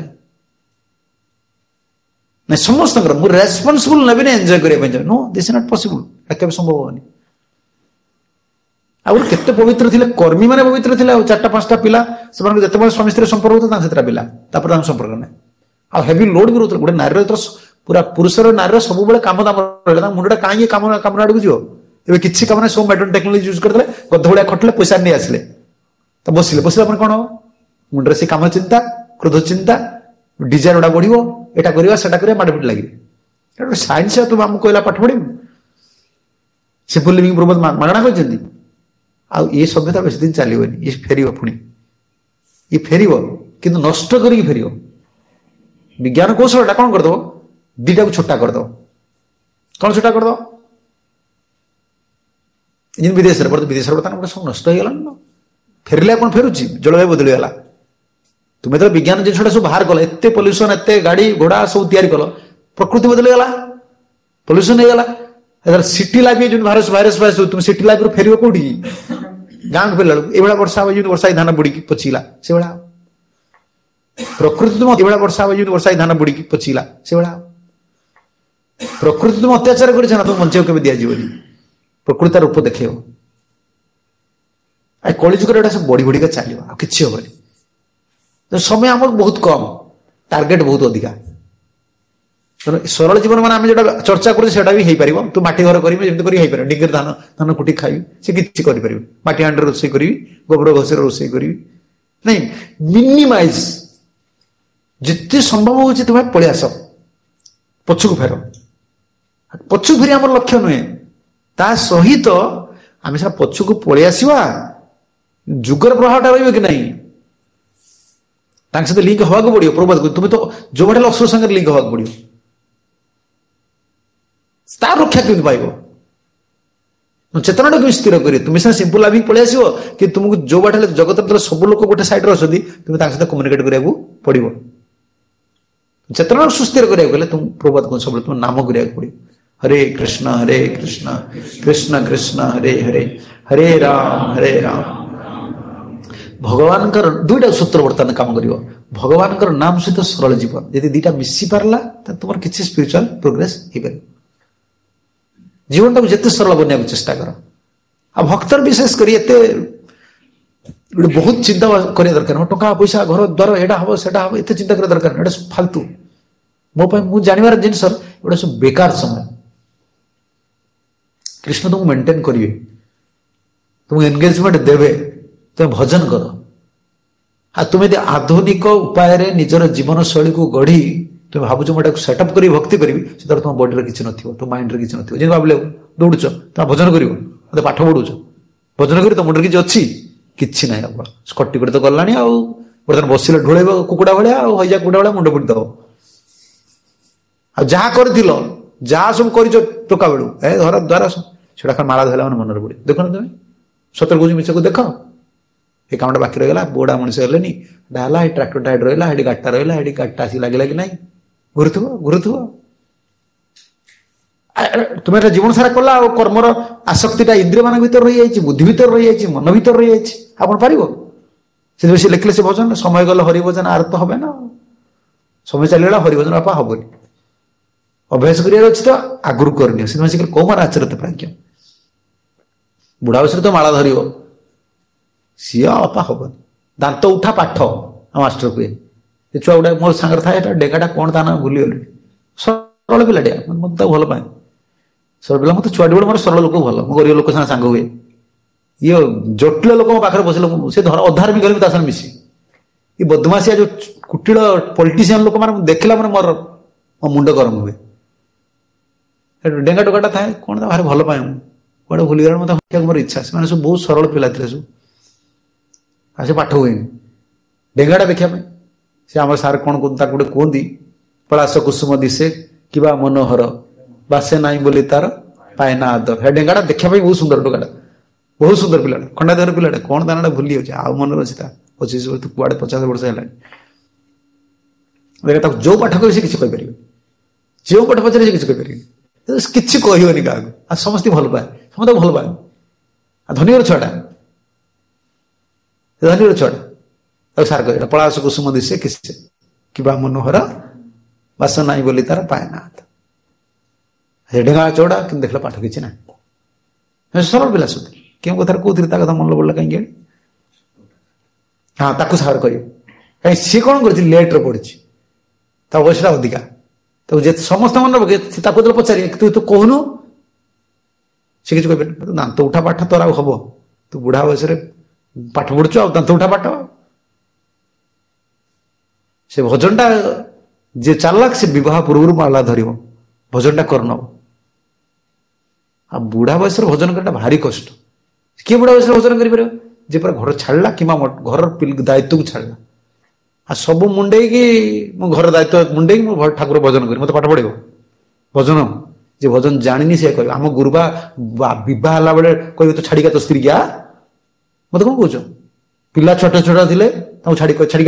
ନାଇଁ ସମସ୍ତଙ୍କର ମୁଁ ରେସ୍ପନ୍ସିବୁଲ ନେବି ନା ଏନ୍ଜୟ କରିବା ପାଇଁ ଚାହୁଁ, no this is not possible, ଏଟା କେବେ ସମ୍ଭବ ହବନି। आगुरी केते पवित्र थिले कर्मी माने पवित्र थिले चारटा पांचटा पिला सेमान जेतेबेले स्वामी स्त्री संपर्क होता तां सेतरा पिला तापर तां संपर्क नै आ हेवी लोड भी रोत गोटे नारी तो पूरा पुरुषर नारी सब बेले काम दाम रहला मुंडा काई काम काम आडू जियो एबे किछि काम नै सब मॉडर्न टेक्नोलॉजी यूज करदले गध भलिया खटले पैसा नै आसले त बसिले बसिला पर कोन हो मुंडरे से काम चिंता क्रोध चिंता डिजायर उडा बढ़िबो एटा करिवा सेटा करिवा माडपिट लागि एटा साइंस तुम हम कोइला पाठ पढिम सिंपल लिविंग प्रबोध मागणा कहजंदी आ ये सभ्यता बेसी दिन चलिबनी ये फेरिबो पुणी ये फेरिबो किंतु नष्ट करी फेरिबो विज्ञान कौशलटा कौन कर दो दीटा को छोटा कर दो कौन छोटा कर दो जिन विदेश रे विदेश रे बर्तमान सब नष्ट हो गला फेरले कौन फेरुची जलवायु बदली गला तुम्हें तो विज्ञान जिनटा सब बाहर कल एते पोल्यूशन एते गाड़ी घोड़ा सब तैयारी कल प्रकृति बदली गला पोल्यूशन हो गला अगर सिटी लाइफ जो भाइरस भाइरस भाइरस तुम सिटी लाइफ रो फेरिबो कोठी गांव को फेरला ए बेला वर्षा हो जो वर्षा धान बुड़ी पचिला से बेला प्रकृति तुम एभा वर्षा हो जो वर्षा धान बुड़ी पचिला से बेला प्रकृति तुम अत्याचार कर तुम मंच के दिया जीवनी प्रकृति रूप देखे कलिजुग सब बढ़ी बढ़ी चलो कि हम समय आम बहुत कम टार्गेट बहुत अधिका सरल जीवन मान जो चर्चा कर भी हो पार तू माटी घर कर डिगर धान धान कुटी खाई से कि कर माटी हांड रोसे करी गोबर घषे रोसे करी नहीं मिनिमाइज जिते संभव हो तुम्हें पलि आस पछक फेर पछक फेरी आम लक्ष्य नुहे ता सहित आम से पछक पलि आसवा जुगर प्रभावटा रही कि नहीं सहित लिंक हवा पड़ो प्रभात को तुम्हें तो जो बाटे असुर संगे लिंक हवा पड़ो तार रक्षा केमी पाइब चेतना केमी स्थिर कर तुम्हें सीना सिंपल लाभ पलि आस कि तुमको जो बाटे जगत सब लोक गोटे सैड अच्छी तुम्हें सहित कम्युनिकेट कराया पड़ो चेतना सुस्थिर कराया तुम प्रभात को सब तुम नाम कराया पड़ो हरे कृष्ण हरे कृष्ण कृष्ण कृष्ण हरे हरे हरे राम हरे राम भगवान दुईटा सूत्र बर्तमान काम कर भगवान नाम सहित सरल जीवन यदि दुईटा मिसी पारा तुम किसी स्पिरिचुअल प्रोग्रेस हो पार जीवन टाक जिते सरल बनने चेष्टा कर आ भक्तर विशेष कर बहुत चिंता करिया दरकार टंका पैसा घर द्वार एटा हम सेटा हम एत चिंता करिया दरकार एटा सब फालतू मो मु जानवर जिन एटा सब बेकार समय कृष्ण तुमको मेंटेन करिवे तुमको एंगेजमेंट देवे तुम भजन कर आ तुम्हें यदि आधुनिक उपाय रे निजर जीवन शैली को गढ़ी तुम भावुच मोटा सेटअप करी भक्ति करी से तुम बॉडी किसी नथिबो तुम माइंड रे किसी नथिबो जे भाबले दौड़ुच तुम भजन करिवो मते पाठ पढुच भजन करी तुम मुंडरे किछि अछि किछि नै अब स्कटी कर तो गलानी आ बर्तन बसिले ढोळेबो कुकुडा भलिया आ हइजा कुकुडा भलिया मुंड पुडी दबो आ जहा करथिलो जहा सब करिछ टोका बेलु ए घर द्वारा सेडा खा माला धला मन मनर पड़ी देखो ना तुम सतर गुजी मिछ को देखो ये कामटा बाकी रहिला बोडा मनुष्य हेलेनी डाला हे ट्रैक्टर टाइड रहिला हेडी गाटा रहिला हेडी गाटा आसी लागिला कि नाही गुरुथुव गुरुथुव तुम्हें जीवन सारा कला कर्मर आसक्तिटा इंद्रिय मान भीतर रही जाइए बुद्धि भीतर रही जाइए मन भीतर रही जाइए आपन पारिबो से से लिखले से भजन समय गल हरि भजन आर तो हबे ना समय चलिला हरि भजन आपा हबनी अभ्यास करिया अछि तो आगुरु करनी से से को मार आचरित प्राज्ञ बुढ़ा बसरे तो माला धरिबो सिया आपा हबनी दांत उठा पाठ मास्टर को ये छुआ गुडा मोर सांगर था एटा डेगाटा कोन दाना भूली गली सरल पिलाटे मत तो भल पाए सरल पिला मत छुआ बड़ मोर सरल लोक भल मो गरीब लोक संग सांग हुए ये जटिल लोक मो पाखरे बसिल से धर अधार भी गली ता संग मिसी ये बदमाशिया जो कुटिल पॉलिटिशियन लोक माने देखला माने मोर मो मुंड गरम हुए डेंगा टोकाटा था कोन ता भारी भल पाए बड़ भूली गला मत मोर इच्छा से माने सब बहुत सरल पिला थिले सब आसे पाठ हुए डेंगाटा देखा से आम सार कौन गोटे कहती पलाश कुसुम दिशे कि मनोहर बासे नाई बोली तार पाएना आदर हे डेंगाटा देखा बहुत सुंदर टोकाटा बहुत सुंदर पिला खंडाधर पिलाटा कौन दाना भूली जाऊँ आ मन अच्छी पचिश वर्ष कुआड़े पचास वर्ष है जो पाठ कह किसी जो पाठ पचारे किसी कहीपर किसी कहनी क्या समस्त भल पाए समस्त भल पाए धनी छुआटा धनी छुआटा सार कह पलाश कुसुम दिशे किसे कि मनोहर बास नाई बोली तार पाएना ढेगा चौड़ा कि देखला पाठ किसी ना सरल पिला सब କେଉଁ କଥାରେ କହୁଥିଲି ତା କଥା ମନେ ପଡ଼ିଲା କାହିଁକି ହଁ ତାକୁ ସାହାର କରିବ କାହିଁକି ସିଏ କ'ଣ କରିଛି ଲେଟ୍ରେ ପଢିଛି ତା ବୟସଟା ଅଧିକା ତାକୁ ଯେ ସମସ୍ତେ ମନେ ପକେଇ ତାକୁ ଯେତେବେଳେ ପଚାରିବେ ତୁ ତୁ କହୁନୁ ସେ କିଛି କହିବେନି ଦାନ୍ତ ଉଠା ପାଠ ତୋର ଆଉ ହବ ତୁ ବୁଢା ବୟସରେ ପାଠ ପଢୁଛୁ ଆଉ ଦାନ୍ତ ଉଠା ପାଠ ସେ ଭଜନଟା ଯେ ଚାଲାକ ସେ ବିବାହ ପୂର୍ବରୁ ମାଲା ଧରିବ ଭଜନଟା କରିନବ ଆଉ ବୁଢା ବୟସରେ ଭଜନ କରିବା ଭାରି କଷ୍ଟ କିଏ ବୁଢା ବୟସରେ ଭଜନ କରିପାରିବ ଯେ ପୁରା ଘର ଛାଡ଼ିଲା କିମ୍ବା ଘରର ଦାୟିତ୍ୱକୁ ଛାଡ଼ିଲା ଆଉ ସବୁ ମୁଣ୍ଡେଇକି ମୁଁ ଘର ଦାୟିତ୍ୱ ମୁଣ୍ଡେଇକି ମୁଁ ଠାକୁର ଭଜନ କରି ମତେ ପାଠ ପଢିବ ଭଜନ ଯେ ଭଜନ ଜାଣିନି ସେ କହିବ ଆମ ଗୁରୁବା ବିବାହ ହେଲା ବେଳେ କହିବେ ତୁ ଛାଡ଼ିକା ତୋ ସ୍ତ୍ରୀ ଗା ମତେ କ'ଣ କହୁଛ ପିଲା ଛୋଟ ଛୋଟ ଥିଲେ ତାଙ୍କୁ ଛାଡ଼ି ଛାଡ଼ିକା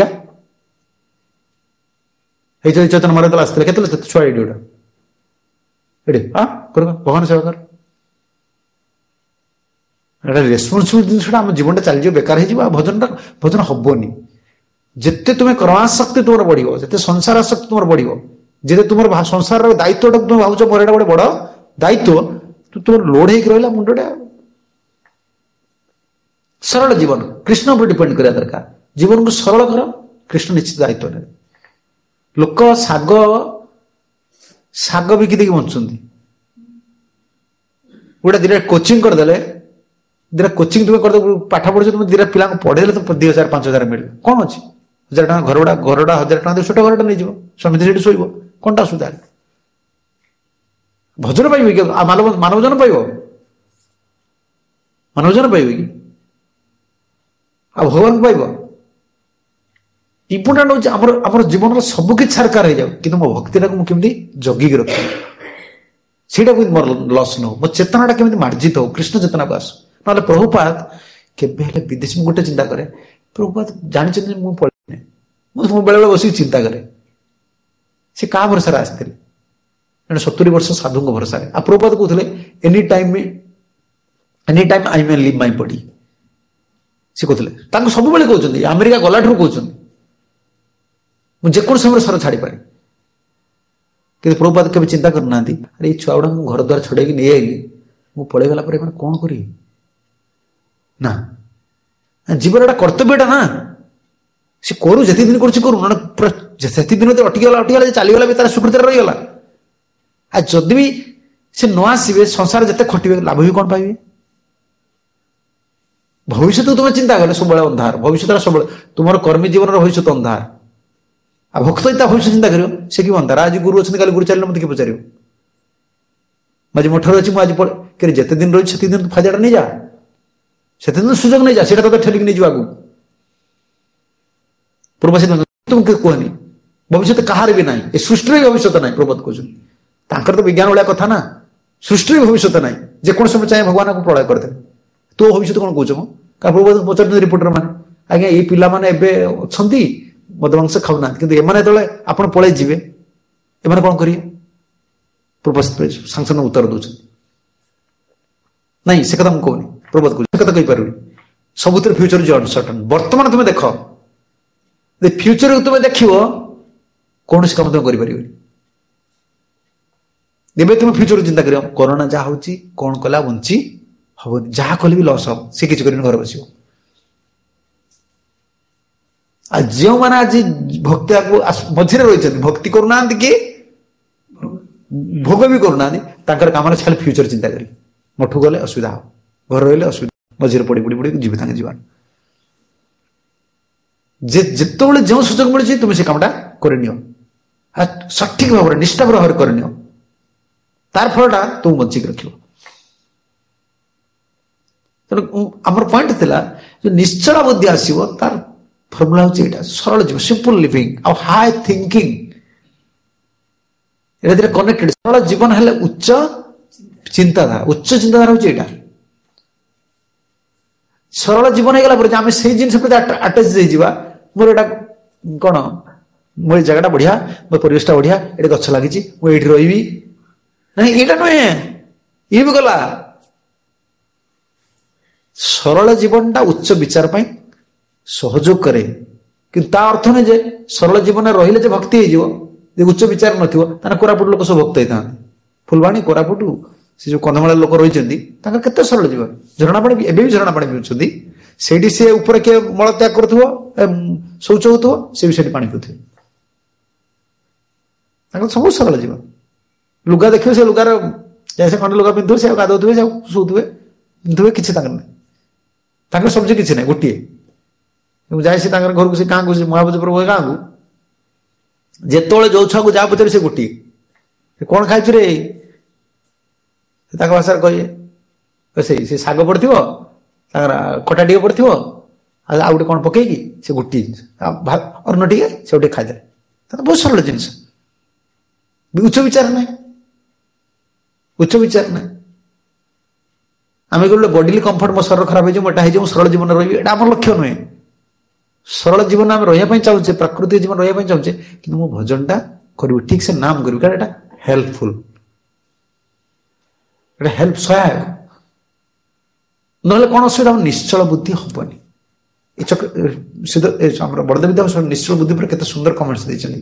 ଏଇ ଚୈତନ୍ୟ ମହାରାଜ ଆସିଥିଲେ କେତେବେଳେ ଛୁଆ ଏଠି ଗୋଟା ଏଠି ହଁ କରିବା ଭଗବାନ ସେବା କର ଏଟା ରେସ୍ପନ୍ସିବିଲିଟି ଜିନିଷଟା ଆମ ଜୀବନଟା ଚାଲିଯିବ ବେକାର ହେଇଯିବ ଆଉ ଭଜନଟା ଭଜନ ହବନି ଯେତେ ତୁମେ କ୍ରମାଶକ୍ତି ତୁମର ବଢିବ ଯେତେ ସଂସାର ଆସକ୍ତି ତୁମର ବଢିବ ଯେତେ ତୁମର ସଂସାରର ଦାୟିତ୍ୱଟା ତୁମେ ଭାବୁଛ ମୋର ଏଇଟା ଗୋଟେ ବଡ ଦାୟିତ୍ୱ ତୁମର ଲୋଡ ହେଇକି ରହିଲା ମୁଣ୍ଡଟା ସରଳ ଜୀବନ କୃଷ୍ଣ ଉପରେ ଡିପେଣ୍ଡ କରିବା ଦରକାର ଜୀବନକୁ ସରଳ କର କୃଷ୍ଣ ନିଶ୍ଚିତ ଦାୟିତ୍ୱ ନେବେ ଲୋକ ଶାଗ ଶାଗ ବିକି ଦେଇକି ବଞ୍ଚୁଛନ୍ତି ଗୋଟେ ଦିଟା କୋଚିଂ କରିଦେଲେ ଦିଟା କୋଚିଂ ତୁମେ କରିଦେବ ପାଠ ପଢୁଛ ତୁମେ ଦିଟା ପିଲାଙ୍କୁ ପଢେଇଲେ ତ ଦି ହଜାର ପାଞ୍ଚ ହଜାର ମିଳିବ କ'ଣ ଅଛି ହଜାର ଟଙ୍କା ଘରଟା ଘରଟା ହଜାର ଟଙ୍କା ଛୋଟ ଘରଟା ନେଇଯିବ ସମିତି ସେଠି ଶୋଇବ କଣଟା ଅସୁବିଧା ଭଜନ ପାଇବ କି ମାନବ ମାନବଜନ ପାଇବ ମାନବଜନ ପାଇବ କି ଆଉ ଭଗବାନଙ୍କୁ ପାଇବ ଇମ୍ପୋର୍ଟାଣ୍ଟ ହଉଛି ଆମର ଆମର ଜୀବନର ସବୁ କିଛି ସାରକାର ହେଇଯାଉ କିନ୍ତୁ ମୋ ଭକ୍ତିଟାକୁ ମୁଁ କେମିତି ଜଗିକି ରଖିବି ସେଇଟା କେମିତି ମୋର ଲସ୍ ନ ହଉ ମୋ ଚେତନାଟା କେମିତି ମାର୍ଜିତ ହଉ କୃଷ୍ଣ ଚେତନାକୁ ଆସୁ ନହେଲେ ପ୍ରଭୁପାଦ କେବେ ହେଲେ ବିଦେଶୀ ମୁଁ ଗୋଟେ ଚିନ୍ତା କରେ ପ୍ରଭୁପାଦ ଜାଣିଛନ୍ତି ମୁଁ ପଳେଇନି ମୁଁ ବେଳେବେଳେ ବସିକି ଚିନ୍ତା କରେ ସେ କାହା ଭରସାରେ ଆସିଥିଲେ ଜଣେ ସତୁରି ବର୍ଷ ସାଧୁଙ୍କ ଭରସାରେ ଆଉ ପ୍ରଭୁପାଦ କହୁଥିଲେ any time any time I may leave my body ସେ କହୁଥିଲେ ତାଙ୍କୁ ସବୁବେଳେ କହୁଛନ୍ତି ଆମେରିକା ଗଲାଠାରୁ କହୁଛନ୍ତି ମୁଁ ଯେକୌଣସି ସମୟରେ ସର ଛାଡ଼ିପାରେ କିନ୍ତୁ ପ୍ରଭୁପାଦ କେବେ ଚିନ୍ତା କରୁନାହାନ୍ତି ଆରେ ଏଇ ଛୁଆ ଗୁଡାକ ମୁଁ ଘର ଦ୍ୱାର ଛଡେଇକି ନେଇ ଆଇଲି ମୁଁ ପଳେଇଗଲା ପରେ ଏମାନେ କ'ଣ କରିବି ନା ଜୀବନ ଏଟା କର୍ତ୍ତବ୍ୟଟା ନା ସେ କରୁ ଯେତିକି ଦିନ କରୁଛି କରୁ ସେତିକି ଦିନ ଅଟିଗଲା ଅଟିଗଲା ଚାଲିଗଲା ବି ତାର ସ୍ୱୀକୃତିରେ ରହିଗଲା ଆଉ ଯଦି ବି ସେ ନ ଆସିବେ ସଂସାର ଯେତେ ଖଟିବେ ଲାଭ ବି କ'ଣ ପାଇବେ ଭବିଷ୍ୟତକୁ ତୁମେ ଚିନ୍ତା କଲେ ସବୁବେଳେ ଅନ୍ଧାର ଭବିଷ୍ୟତଟା ସବୁବେଳେ ତୁମର କର୍ମୀ ଜୀବନର ଭବିଷ୍ୟତ ଅନ୍ଧାର ଆଉ ଭକ୍ତ ତା ଭବିଷ୍ୟତ ଚିନ୍ତା କରିବ ସେ କି ଅନ୍ଧାର ଆଜି ଗୁରୁ ଅଛନ୍ତି କାଲି ଗୁରୁ ଚାଲିଲେ ମତେ କିଏ ପଚାରିବ ଆଜି ମଠରେ ଅଛି ମୁଁ ଆଜି ପଳେଇ ଯେତେ ଦିନ ରହିଛି ସେତିକି ଦିନ ଫାଇଦାଟା ନେଇଯା ସେତେ ଦିନ ସୁଯୋଗ ନେଇଯା ସେଇଟା ତତେ ଠେଲିକି ନେଇଯିବ ଆଗକୁ ପୂର୍ବ ତୁମକୁ କୁହନି ଭବିଷ୍ୟତ କାହାର ବି ନାହିଁ ଏ ସୃଷ୍ଟିର ଭବିଷ୍ୟତ ନାହିଁ ପ୍ରଭୁପାଦ କହୁଛନ୍ତି ତାଙ୍କର ତ ବିଜ୍ଞାନ ଭଳିଆ କଥା ନା ସୃଷ୍ଟିର ଭବିଷ୍ୟତ ନାହିଁ ଯେକୌଣସି ସମୟ ଚାହେଁ ଭଗବାନଙ୍କୁ ପ୍ରଳୟ କରିଦେବେ ତୋ ଭବିଷ୍ୟତ କ'ଣ କହୁଛ ମୁଁ କାରଣ ପ୍ରଭୁପାଦ ପଚାରୁଛନ୍ତି ରିପୋର୍ଟର ମାନେ ଆଜ୍ଞା ଏଇ ପିଲାମାନେ ଏବେ ଅଛନ୍ତି ମଦମାଂସ ଖାଉନାହାନ୍ତି କିନ୍ତୁ ଏମାନେ ଯେତେବେଳେ ଆପଣ ପଳେଇ ଯିବେ ଏମାନେ କ'ଣ କରିବେ ସାଙ୍ଗେ ଉତ୍ତର ଦଉଛନ୍ତି ନାଇଁ ସେ କଥା ମୁଁ କହୁନି ପ୍ରଭୁପାଦ କହୁଛି ସେ କଥା କହିପାରିବି ସବୁଥିରେ ଫ୍ୟୁଚର ଇଜ ଅନସର୍ଟନ ବର୍ତ୍ତମାନ ତୁମେ ଦେଖ ଫ୍ୟୁଚରକୁ ତୁମେ ଦେଖିବ କୌଣସି କାମ ତୁମେ କରିପାରିବନି ଏବେ ତୁମେ ଫ୍ୟୁଚର ଚିନ୍ତା କରିବ କରୋନା ଯାହା ହଉଛି କ'ଣ କଲା ବଞ୍ଚି ହବନି ଯାହା କଲେ ବି ଲସ୍ ହବ ସେ କିଛି କରିବନି ଘରେ ବସିବ ଆଉ ଯେଉଁମାନେ ଆଜି ଭକ୍ତି ମଝିରେ ରହିଛନ୍ତି ଭକ୍ତି କରୁନାହାନ୍ତି କି ଭୋଗ ବି କରୁନାହାନ୍ତି ତାଙ୍କର କାମରେ ଖାଲି ଫ୍ୟୁଚର ଚିନ୍ତା କରିବେ ମଠୁ ଗଲେ ଅସୁବିଧା ହବ ଘରେ ରହିଲେ ଅସୁବିଧା ମଝିରେ ପଡ଼ି ପଡ଼ି ପଡ଼ି ଯିବେ ତାଙ୍କ ଜୀବନ ଯେ ଯେତେବେଳେ ଯେଉଁ ସୁଯୋଗ ମିଳୁଛି ତୁମେ ସେ କାମଟା କରିନିଅ ସଠିକ ଭାବରେ ନିଷ୍ଠାପର ଭାବରେ କରିନିଅ ତାର ଫଳଟା ତୁମ ବଞ୍ଚିକି ରଖିବ ତେଣୁ ଆମର ପଏଣ୍ଟ ଥିଲା ଯେ ନିଶ୍ଚଳ ବୁଦ୍ଧି ଆସିବ ତାର ଫର୍ମୁଲା ହଉଛି ଏଇଟା ସରଳ ଜୀବନ ସିମ୍ପଲ ଲିଭିଂ ଆଉ ହାଇ ଥିଙ୍କିଂ ଏଟା କନେକ୍ଟେଡ ସରଳ ଜୀବନ ହେଲେ ଉଚ୍ଚ ଚିନ୍ତାଧାରା ଉଚ୍ଚ ଚିନ୍ତାଧାରା ହଉଛି ଏଇଟା ସରଳ ଜୀବନ ହେଇଗଲା ପରେ ଆମେ ସେଇ ଜିନିଷ ପ୍ରତି ଆଟାଚ ହେଇଯିବା ମୋର ଏଇଟା କ'ଣ ମୋ ଏଇ ଜାଗାଟା ବଢିଆ ମୋ ପରିବେଶଟା ବଢିଆ ଏଠି ଗଛ ଲାଗିଛି ମୁଁ ଏଇଠି ରହିବି ନାଇଁ ଏଇଟା ନୁହେଁ ଇଏ ବି ଗଲା ସରଳ ଜୀବନଟା ଉଚ୍ଚ ବିଚାର ପାଇଁ ସହଯୋଗ କରେ କିନ୍ତୁ ତା ଅର୍ଥ ନୁହେଁ ଯେ ସରଳ ଜୀବନରେ ରହିଲେ ଯେ ଭକ୍ତି ହେଇଯିବ ଯେ ଉଚ୍ଚ ବିଚାର ନଥିବ ତାହେଲେ କୋରାପୁଟ ଲୋକ ସବୁ ଭକ୍ତ ହେଇଥାନ୍ତି ଫୁଲବାଣୀ କୋରାପୁଟ ସେ ଯୋଉ କନ୍ଧମାଳ ଲୋକ ରହିଛନ୍ତି ତାଙ୍କର କେତେ ସରଳ ଜୀବନ, ଝରଣା ପାଣି ଏବେ ବି ଝରଣା ପାଣି ପିଉଛନ୍ତି। ସେଇଠି ସେ ଉପରେ କିଏ ମଳତ୍ୟାଗ କରୁଥିବ, ଶୌଚ ହଉଥିବ, ସେ ବି ସେଠି ପାଣି ପିଉଥିବେ। ତାଙ୍କର ସବୁ ସରଳ ଜୀବନ। ଲୁଗା ଦେଖିବେ ସେ ଲୁଗାର ସେ ଖଣ୍ଡେ ଲୁଗା ପିନ୍ଧୁଥିବେ, ସେ ଗାଧଉଥିବେ, ସେ ଶୋଉଥିବେ, ପିନ୍ଧୁଥିବେ, କିଛି ତାଙ୍କର ନାହିଁ। ତାଙ୍କର ସବଜି କିଛି ନାହିଁ, ଗୋଟିଏ। ମୁଁ ଯାଏ ସେ ତାଙ୍କର ଘରକୁ, ସେ ଗାଁକୁ, ସେ ମହାଭୋଜ ପ୍ରଭୁ ଗାଁକୁ, ଯେତେବେଳେ ଯୋଉ ଛୁଆକୁ ଯାହା ପଚାରେ ସେ ଗୋଟିଏ, କଣ ଖାଇଛୁ ରେ, ତାଙ୍କ ଭାଷାରେ କହିବେ ସେଇ ସେ ଶାଗ ପଡିଥିବ, ତାଙ୍କର ଖଟା ଟିକେ ପଡିଥିବ, ଆଉ ଗୋଟେ କଣ ପକେଇକି ସେ ଗୋଟିଏ ଜିନିଷ, ଅନ୍ନ ଟିକେ ସେ ଗୋଟେ ଖାଇଦେଲେ। ତାଙ୍କର ବହୁତ ସରଳ ଜିନିଷ, ଉଚ୍ଚ ବିଚାର ନାହିଁ, ଉଚ୍ଚ ବିଚାର ନାହିଁ। ଆମେ କହିଲେ ବଡିଲି କମ୍ଫର୍ଟ, ମୋ ଶରୀର ଖରାପ ହେଇଯିବ, ମୋଟା ହେଇଯିବ, ମୁଁ ସରଳ ଜୀବନ ରହିବି, ଏଇଟା ଆମର ଲକ୍ଷ୍ୟ ନୁହେଁ। ସରଳ ଜୀବନ ଆମେ ରହିବା ପାଇଁ ଚାହୁଁଛେ, ପ୍ରାକୃତିକ ଜୀବନ ରହିବା ପାଇଁ ଚାହୁଁଛେ, କିନ୍ତୁ ମୁଁ ଭଜନଟା କରିବି, ଠିକ ସେ ନାମ କରିବି, କାରଣ ଏଟା ହେଲ୍ପଫୁଲ, ଏଟା ହେଲ୍ପ, ସହାୟକ। ନହେଲେ କଣ ଅସୁବିଧା, ନିଶ୍ଚଳ ବୁଦ୍ଧି ହବନି। ଆମର ବଡ଼ଦେବ ବିଦ୍ୟା ନିଶ୍ଚଳ ବୁଦ୍ଧି ଉପରେ କେତେ ସୁନ୍ଦର କମେଣ୍ଟସ ଦେଇଛନ୍ତି।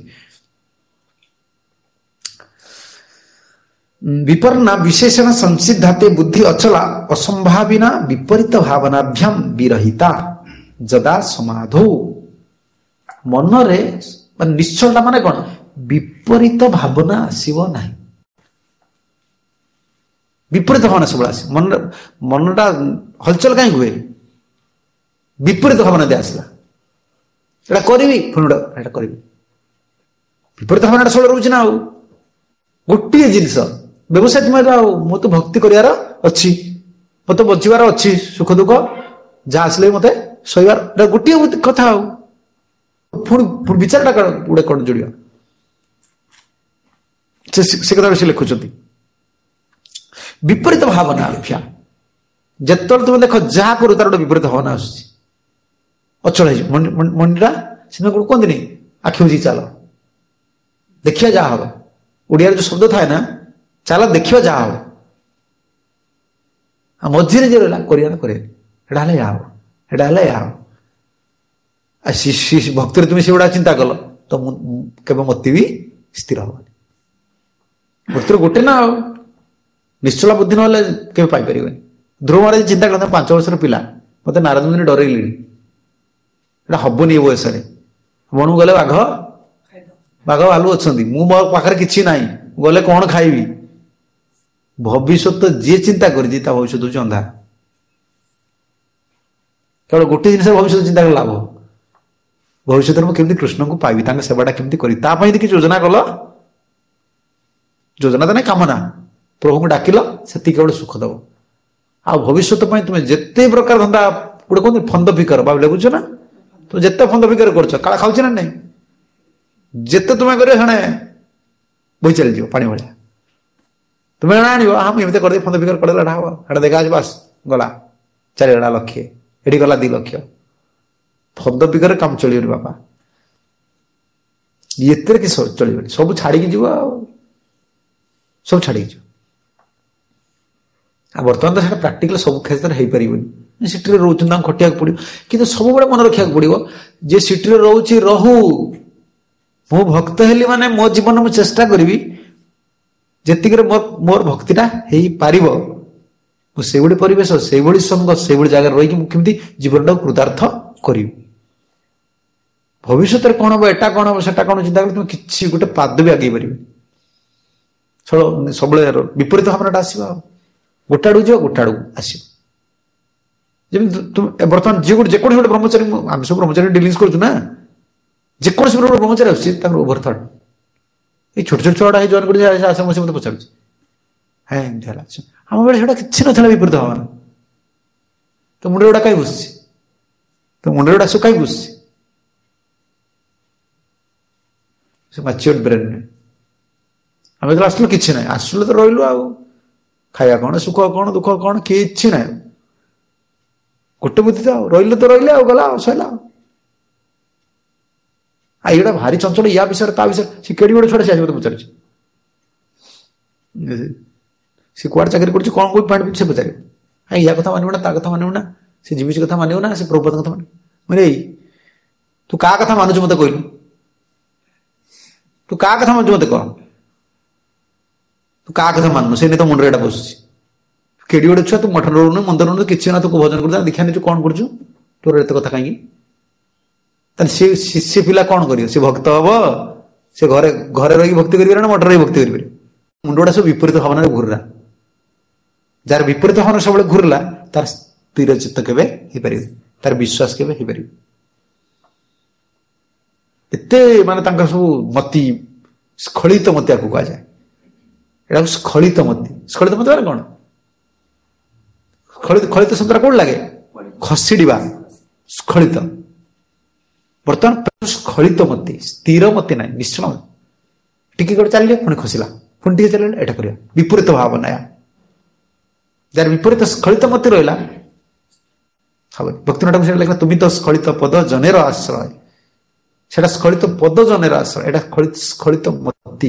विपर्णा विशेषण संसिद्धाते बुद्धि अचला असंभाविना विपरीत भावनाभ्याम विरहिता जदा समाधौ। मन रे निश्चलता माने कौन, विपरीत भावना आसीबो नाही। विपरीत भावना सब आसे मन मनटा हलचल काई हुए, विपरीत भावना दे आसला, एटा करबी पुणडा एटा करबी, विपरीत भावना सब रहउछ ना। गोटे जिनिस व्यवसाय मो तो भक्ति करार अच्छी, मत बचार अच्छी, सुख दुख जहाँ आसले मत सहार, गोटे कथा विचार गोटे कौन जोड़ा से कथा से लिखुं। विपरीत भावना अभ्या जिते तुम देख जहाँ करू तार गोटे विपरीत भावना आस अचल मंडा से कहते नहीं आखि बुझी चाल देखिए जहाँ हम ओडिया जो शब्द थाए ना, चल देखिए जहाँ हम मझे जो रहा करिया करे एटा हेले या एटा हेले या भक्ति तुम से गुड़ा चिंता कल तो केवल मत भी स्थिर हबनी। भक्ति गोटे ना निश्चला बुद्धि ना के पाइपर। ध्रुव महाराज चिंता करते पांच वर्षर पिला मत नारद मुनि डरइले एटा हबनी बयस मन गले बाघ बाघ भालू अच्छा मु मो पाखे कि ना गले कौन खाइबी। भविष्य जी चिंता कर भविष्य हूँ अंधार। केवल गोटे जिन भविष्य चिंता कर लाभ भविष्य में केमती कृष्ण को पाइबी, सेवाटा केमती करी कि योजना कल, योजना तो नहीं कामना, प्रभु को डाकिल से गोटे सुख दब। आ भविष्य तुम जिते प्रकार धंदा गोटे कहते फंद फिकर भाव बुझ ना, तुम जिते फंद फिकर कर काला खाऊ ना नहीं, जिते तुम्हें कर बही चली पानी भाया तुम्हें आण हाँ मुझे कर फंद फिकर कर ढा देखा बास गला चारिटा लक्षे ये गला दी लक्ष फंद फिकर काम चलिए बापा ये कि चलो सब छाड़ी जीव सब छाड़ी बर्तमान तो सीटा प्राक्टिकल सब क्षेत्र में हो पारे सिटी रोच खटिया पड़ो कि सब बड़े मन रखा पड़ो जे सिटी रोचे रहू मो भक्त हेली माने मो जीवन में चेष्टा करी जी मोर मोर भक्तिटा हो पार से परिवेश से संग से जगह रही केमती जीवन टाक कृतार्थ करी। भविष्य कौन हम एटा कौन हम सेटा कौन चिंता कर तुम कि गोटे पाद भी आगे पारे सब विपरीत भावना आसवा गोटे आड़ जाओ गोटे आड़ आस तुम बर्तमान जी गोटे जेको गोटे ब्रह्मचारी आम सब ब्रह्मचारी डिलिंग्स करूँ ना जेको ब्रह्मचारी आवर थट ये छोट छोट छुआ जॉइन कर मत पचार हाँ एमती आम बेले से कि ना विपरीत भावना तो मुंडे गुड़ा कहीं बस तो मुंडे गुड़ा सब कहीं बस मैच्योर्ड ब्रेन आम जो आसल कि ना आसल तो रही खाया कौन सुख कौन दुख कौन कि ना गोटे बुद्धि तो रही तो रही गला सैला ये भारी चंचल या विषय ता विषय सी केड़ी गोटे छुआ से मत पचार सी कुआड़ चाकरी कर कौन कोई पॉइंट से पचारे हाँ या कथा मानव ना ता कथा मानव ना से जीवित कथा मानव ना से प्रभुपाद कथा मान मैंने तू क्या कथा मानुच मत कहलु तू क्या कथा मानुच मत कह तू क्या कथा मानु से नहीं तो मुंडे बस केड़ी गोटे छुआ तू मठ रोनु मंदिर रोनु किसी ना तू भजन कर दीक्षा नहीं कौन कर तोर एत कथा कहीं सी पिला कौन कर सी भक्त हम से घरे घरे रही भक्ति करेंगे ना मठ रही भक्ति करेंगे मुंडा सब विपरीत भावना घूरला जार विपरीत भावना सब घूरला तार स्थिर चित्त केवे तार विश्वास केवे एते माने तांका सब मति स्खलित मति आपको कहा जाए एटा स्खलित मति स्खलित मति माने कौन खलित खलित शब्द कौन लगे खसीड़ा स्खलित बर्तमान स्खलित मति स्थिर मति ना निश्चल टिके गोटे चलिए पुणी खसला पुणी टे चल एटा कर विपरीत भावना जार विपरीत स्खलित मति रहा भक्ति नाटक लिखा तुम्हें तो स्खलित पद जनेर आश्रय से स्खलित पद जनेर आश्रय एटा स्खलित मति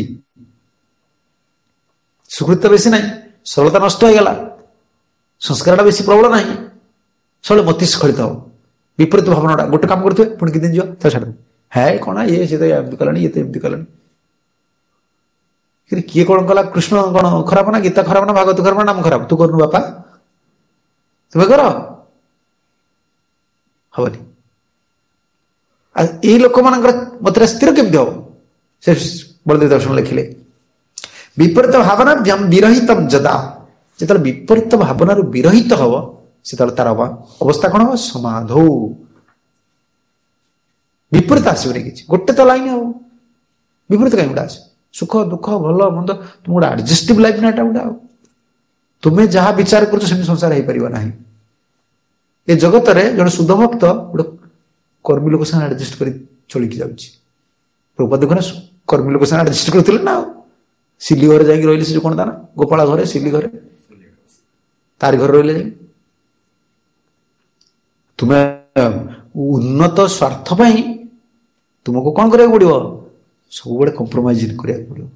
सुकृत बेसी ना सरलता नष्ट हो गला संस्कार बेसी प्रबल ना सब मति स्खलित हम विपरीत भावना गोटे काम करते पुणी कितने जी छाड़ है कौन ये सी तो एमती कला ये तो एमती कला किए कौन कला कृष्ण कौन खराब ना गीता खराब ना भागवत खराब ना नाम खराब तू करनु बापा तुम्हें कर हबनी ये लोक मान मत स्थिर केमती हम से बलदेव दर्शन लिखिले विपरीत भावना विरहित जदा जो विपरीत भावना विरहित हम से तार अवस्था कौन हम समाधौ विपरीत आसबनी कि गोटे तो लाइन हम विपरीत कहीं गोटे आस सुख दुख भल मंद तुम गोटे एडजस्टिव लाइफ ना गोटे तुम्हें जहाँ विचार कर संसार हो पार ना ये जगत रे जन शुद्ध भक्त गोटे कर्मी लोक साथ एडजस्ट कर चलिक जाऊँ देखो ना कर्मी लोक साथ एडजस्ट करते ना सिली घर जाकि रही से कौन था ना गोपाल घरे सिली घरे तार घर रही तुम्हें उन्नत स्वार्थ पाई तुमको कौन करा पड़ो सब बड़े कंप्रोमाइज करा पड़ो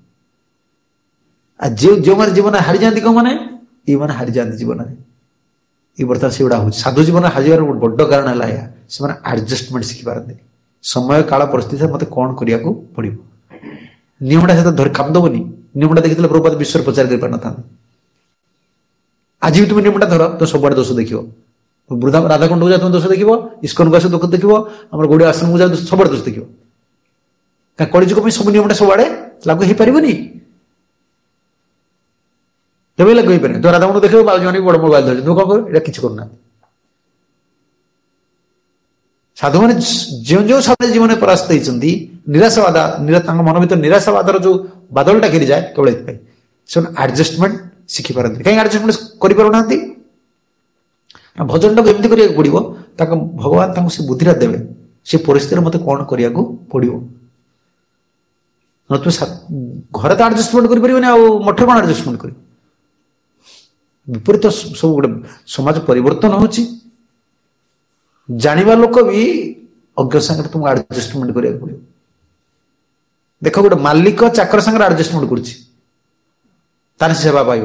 जो जो मैंने जीवन हारी जाती कौन मैंने ये मैंने हारी जाती जीवन में ये बर्तमान से गुड़ा हो साधु जीवन हारिजार बड़ कारण है से एडजस्टमेंट शिखी पारती समय काल परिस्थिति मत कौन करा पड़ो नियमटा से धर काम दबनी नियमटा देखी प्रभुपाद विश्व प्रचार कर पार ना आज भी तुम नियमटा धर तो सब दोष देख वृद्धा राधाकुंड को जाए तुम दोष देख इस्कन को आस दुख देख आम गोड़े आश्रम को जाए सब दोष देख कलिजुग सब नियमटा सब आड़े लागू हो पारनि जब लागू हो पारे तो राधाकुंड देख बाबू बड़ मोबाइल धर तुम कौन कर किसी करना साधु मैंने जो जो साधु जीवन में परास्त होती निराशावाद मन भर निराशावादर जो बादलटा घेरी जाए केवल ये एडजस्टमेंट शिखी पारती कहीं एडजस्टमेंट करना भजन टाक एमती करा पड़ो भगवान से बुद्धिरा देवे से परिस्थिति मत कौन करा पड़ो तुम घर तो एडजस्टमेंट कर मठ कौन एडजस्टमेंट कर विपरीत सब गोटे समाज परिवर्तन हो जानिबा लोक भी अज्ञ संगे तुमको एडजस्टमेंट करा पड़ो देख गोटे मालिक चाकर संगे एडजस्टमेंट कर सेवा पाइब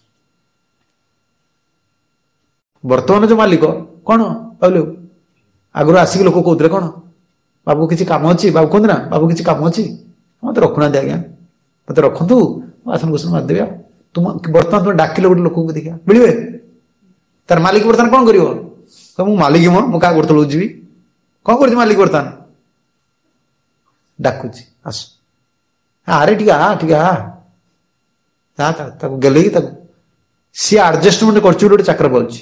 बर्तमान जो मालिक कौन बाबू आगुरी आसिक लोक कहते कौन बाबू किसी काम अच्छी बाबू कहते ना बाबू किसी काम अच्छी मत रखुना आज्ञा मत रखु आसन कुसन मारदेवी तुम बर्तमान तुम डाकिल गोटे लोक को देखा मिले तार मालिक बर्तमान कौन कर मु मालिक मो मु क्या गोटे जी कौन कर मालिक बर्तमान डाकुची आस आरे टी आ टी आ गले सी एडजस्टमेंट कर चाकर पाँच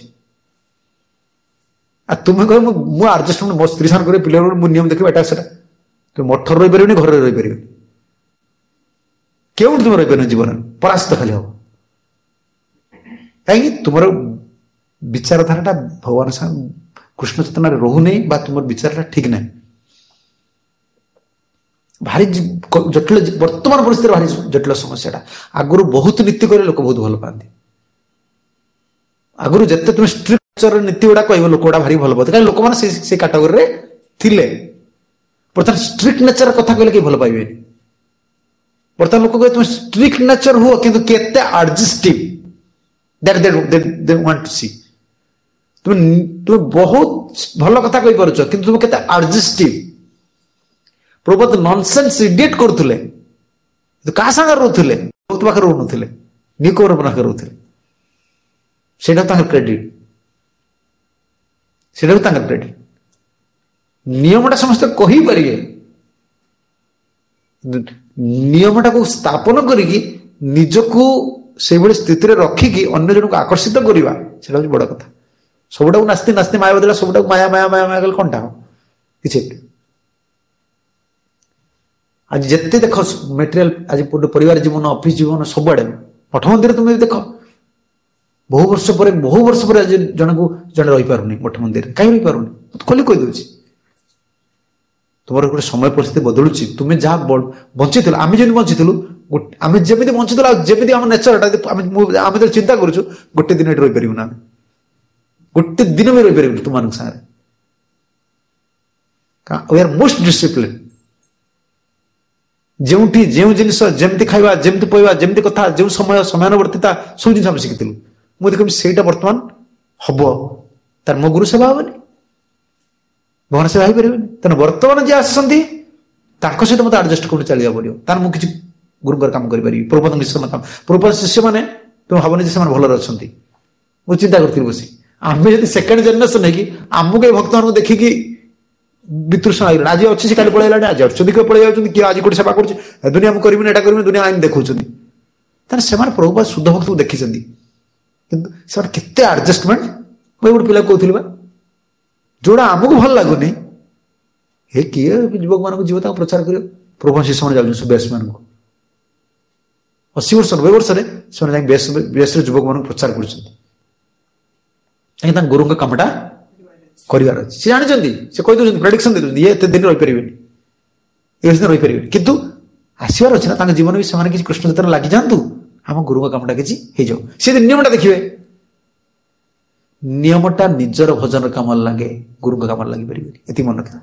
आ तुम्हें कह मुझे एडजस्टमेंट मो स्त्री सान कर पिला नियम देखिए एटा से तुम मठर रही पारे घर रही पारे क्यों तुम रही पारे जीवन परास्त खाली हम कहीं तुम विचारधारा भगवान सा कृष्ण चेतना रोने तुम विचार ठीक ना भारी जटिल वर्तमान परिस्थिति भारी जटिल समस्या आगुरी बहुत नीति करे लोक बहुत भल पाती आगुरी जिते तुम स्ट्रिक्चर नीति गुड़ा कह लोक गुड़ा भारी भल पाते कहीं लोक मैंने कैटेगोरी थे बर्तमान स्ट्रिक्ट नेचर कथा कहले कहीं भल पाइबे बर्तमान लोक कहे तुम स्ट्रिक्ट नेचर हुआ किंतु केते adjustive that they they want to see तुम तुम बहुत भल कथा कहि पारुछ किंतु तुम केते एडजस्टिव प्रभुपाद नॉनसेंस इडियट करुले क्या सागर रोले बहुत पाखे रोनुले निकोर पाखे रोले सेटा तांकर क्रेडिट सेटा तांकर क्रेडिट नियमटा समस्त कही परिए नियमटा को स्थापन करिकी निजको से भली स्थिति रे रखिकी अन्य जन को आकर्षित करिवा सेटा बड़ कथा सबटा को नास्ती नास्ती माया बदला सबटा को माया माया माया माया कल कोनटा किछि आज जिते देख मेटेरियल आज परिवार जीवन ऑफिस जीवन सब आड़े मठ मंदिर तुम देख बहु वर्ष पर बहु वर्ष पर जन को जन रही पारुनी मठ मंदिर कहीं रही पारुनी खोली कही दूसरी तुम गोटे समय परिस्थिति बदलुची तुम्हें जहाँ बंची आम जमी बंची आम जमी बंची जमी आम नेचर आम जो चिंता करूँ गोटे दिन रही पार ना गोटे दिन भी रही पार तुम सागर वी आर मोस्ट डिसिप्लिन जोटी जो जिनिस जमती खावा जमती पईवा जमती कथा जो समय समयानुवर्तिता सब जिन आम शिखी मुझे कहूँ से बर्तमान हम तार मो गुरु सेवा हेनी भगवान सेवा हो तेना बर्तमान जी आसती सहित मत आडजस्ट कर चलिया पड़ो तार मुझे किसी गुरुकर काम करी प्रभुपद मिश्र काम प्रभुपद शिष्य मैंने तुम भावनी से भल अच्छी मुझे चिंता करी बसी आम जी सेकेंड जेनेरेशन है आमको भक्त मान देखिकी वितृष्णा लगे आज अच्छी से पलि आज अच्छे किए पलि जाऊँ किए आज गोटे सेवा कर दुनिया मुझे करी एटा करी दुनिया आईन देखुं से प्रभुपाद शुद्ध भक्त को देखी केते आडजस्टमेंट मुझे गोटे पिला कहूली जोड़ा आमको भल लगुनि हे किए युवक मान जीव प्रचार कर प्रभु शिष्य मैंने जाऊँ बेस मान अशी वर्ष नबे वर्ष से बेस बेस युवक मान प्रचार कर गुरु का कामटा करार अच्छे सी जानते से कही प्रेडिक्शन दे ये एत दिन रही पारे ये दिन रही पारे कितु आसबार अच्छे ना जीवन भी से कृष्ण चित्र लगी जातु आम गुरु का कामटा किसी हो जाऊ सी नियमटा देखिए नियमटा निजर भजन काम लगे गुरु का काम लगी पारे ये मन रखा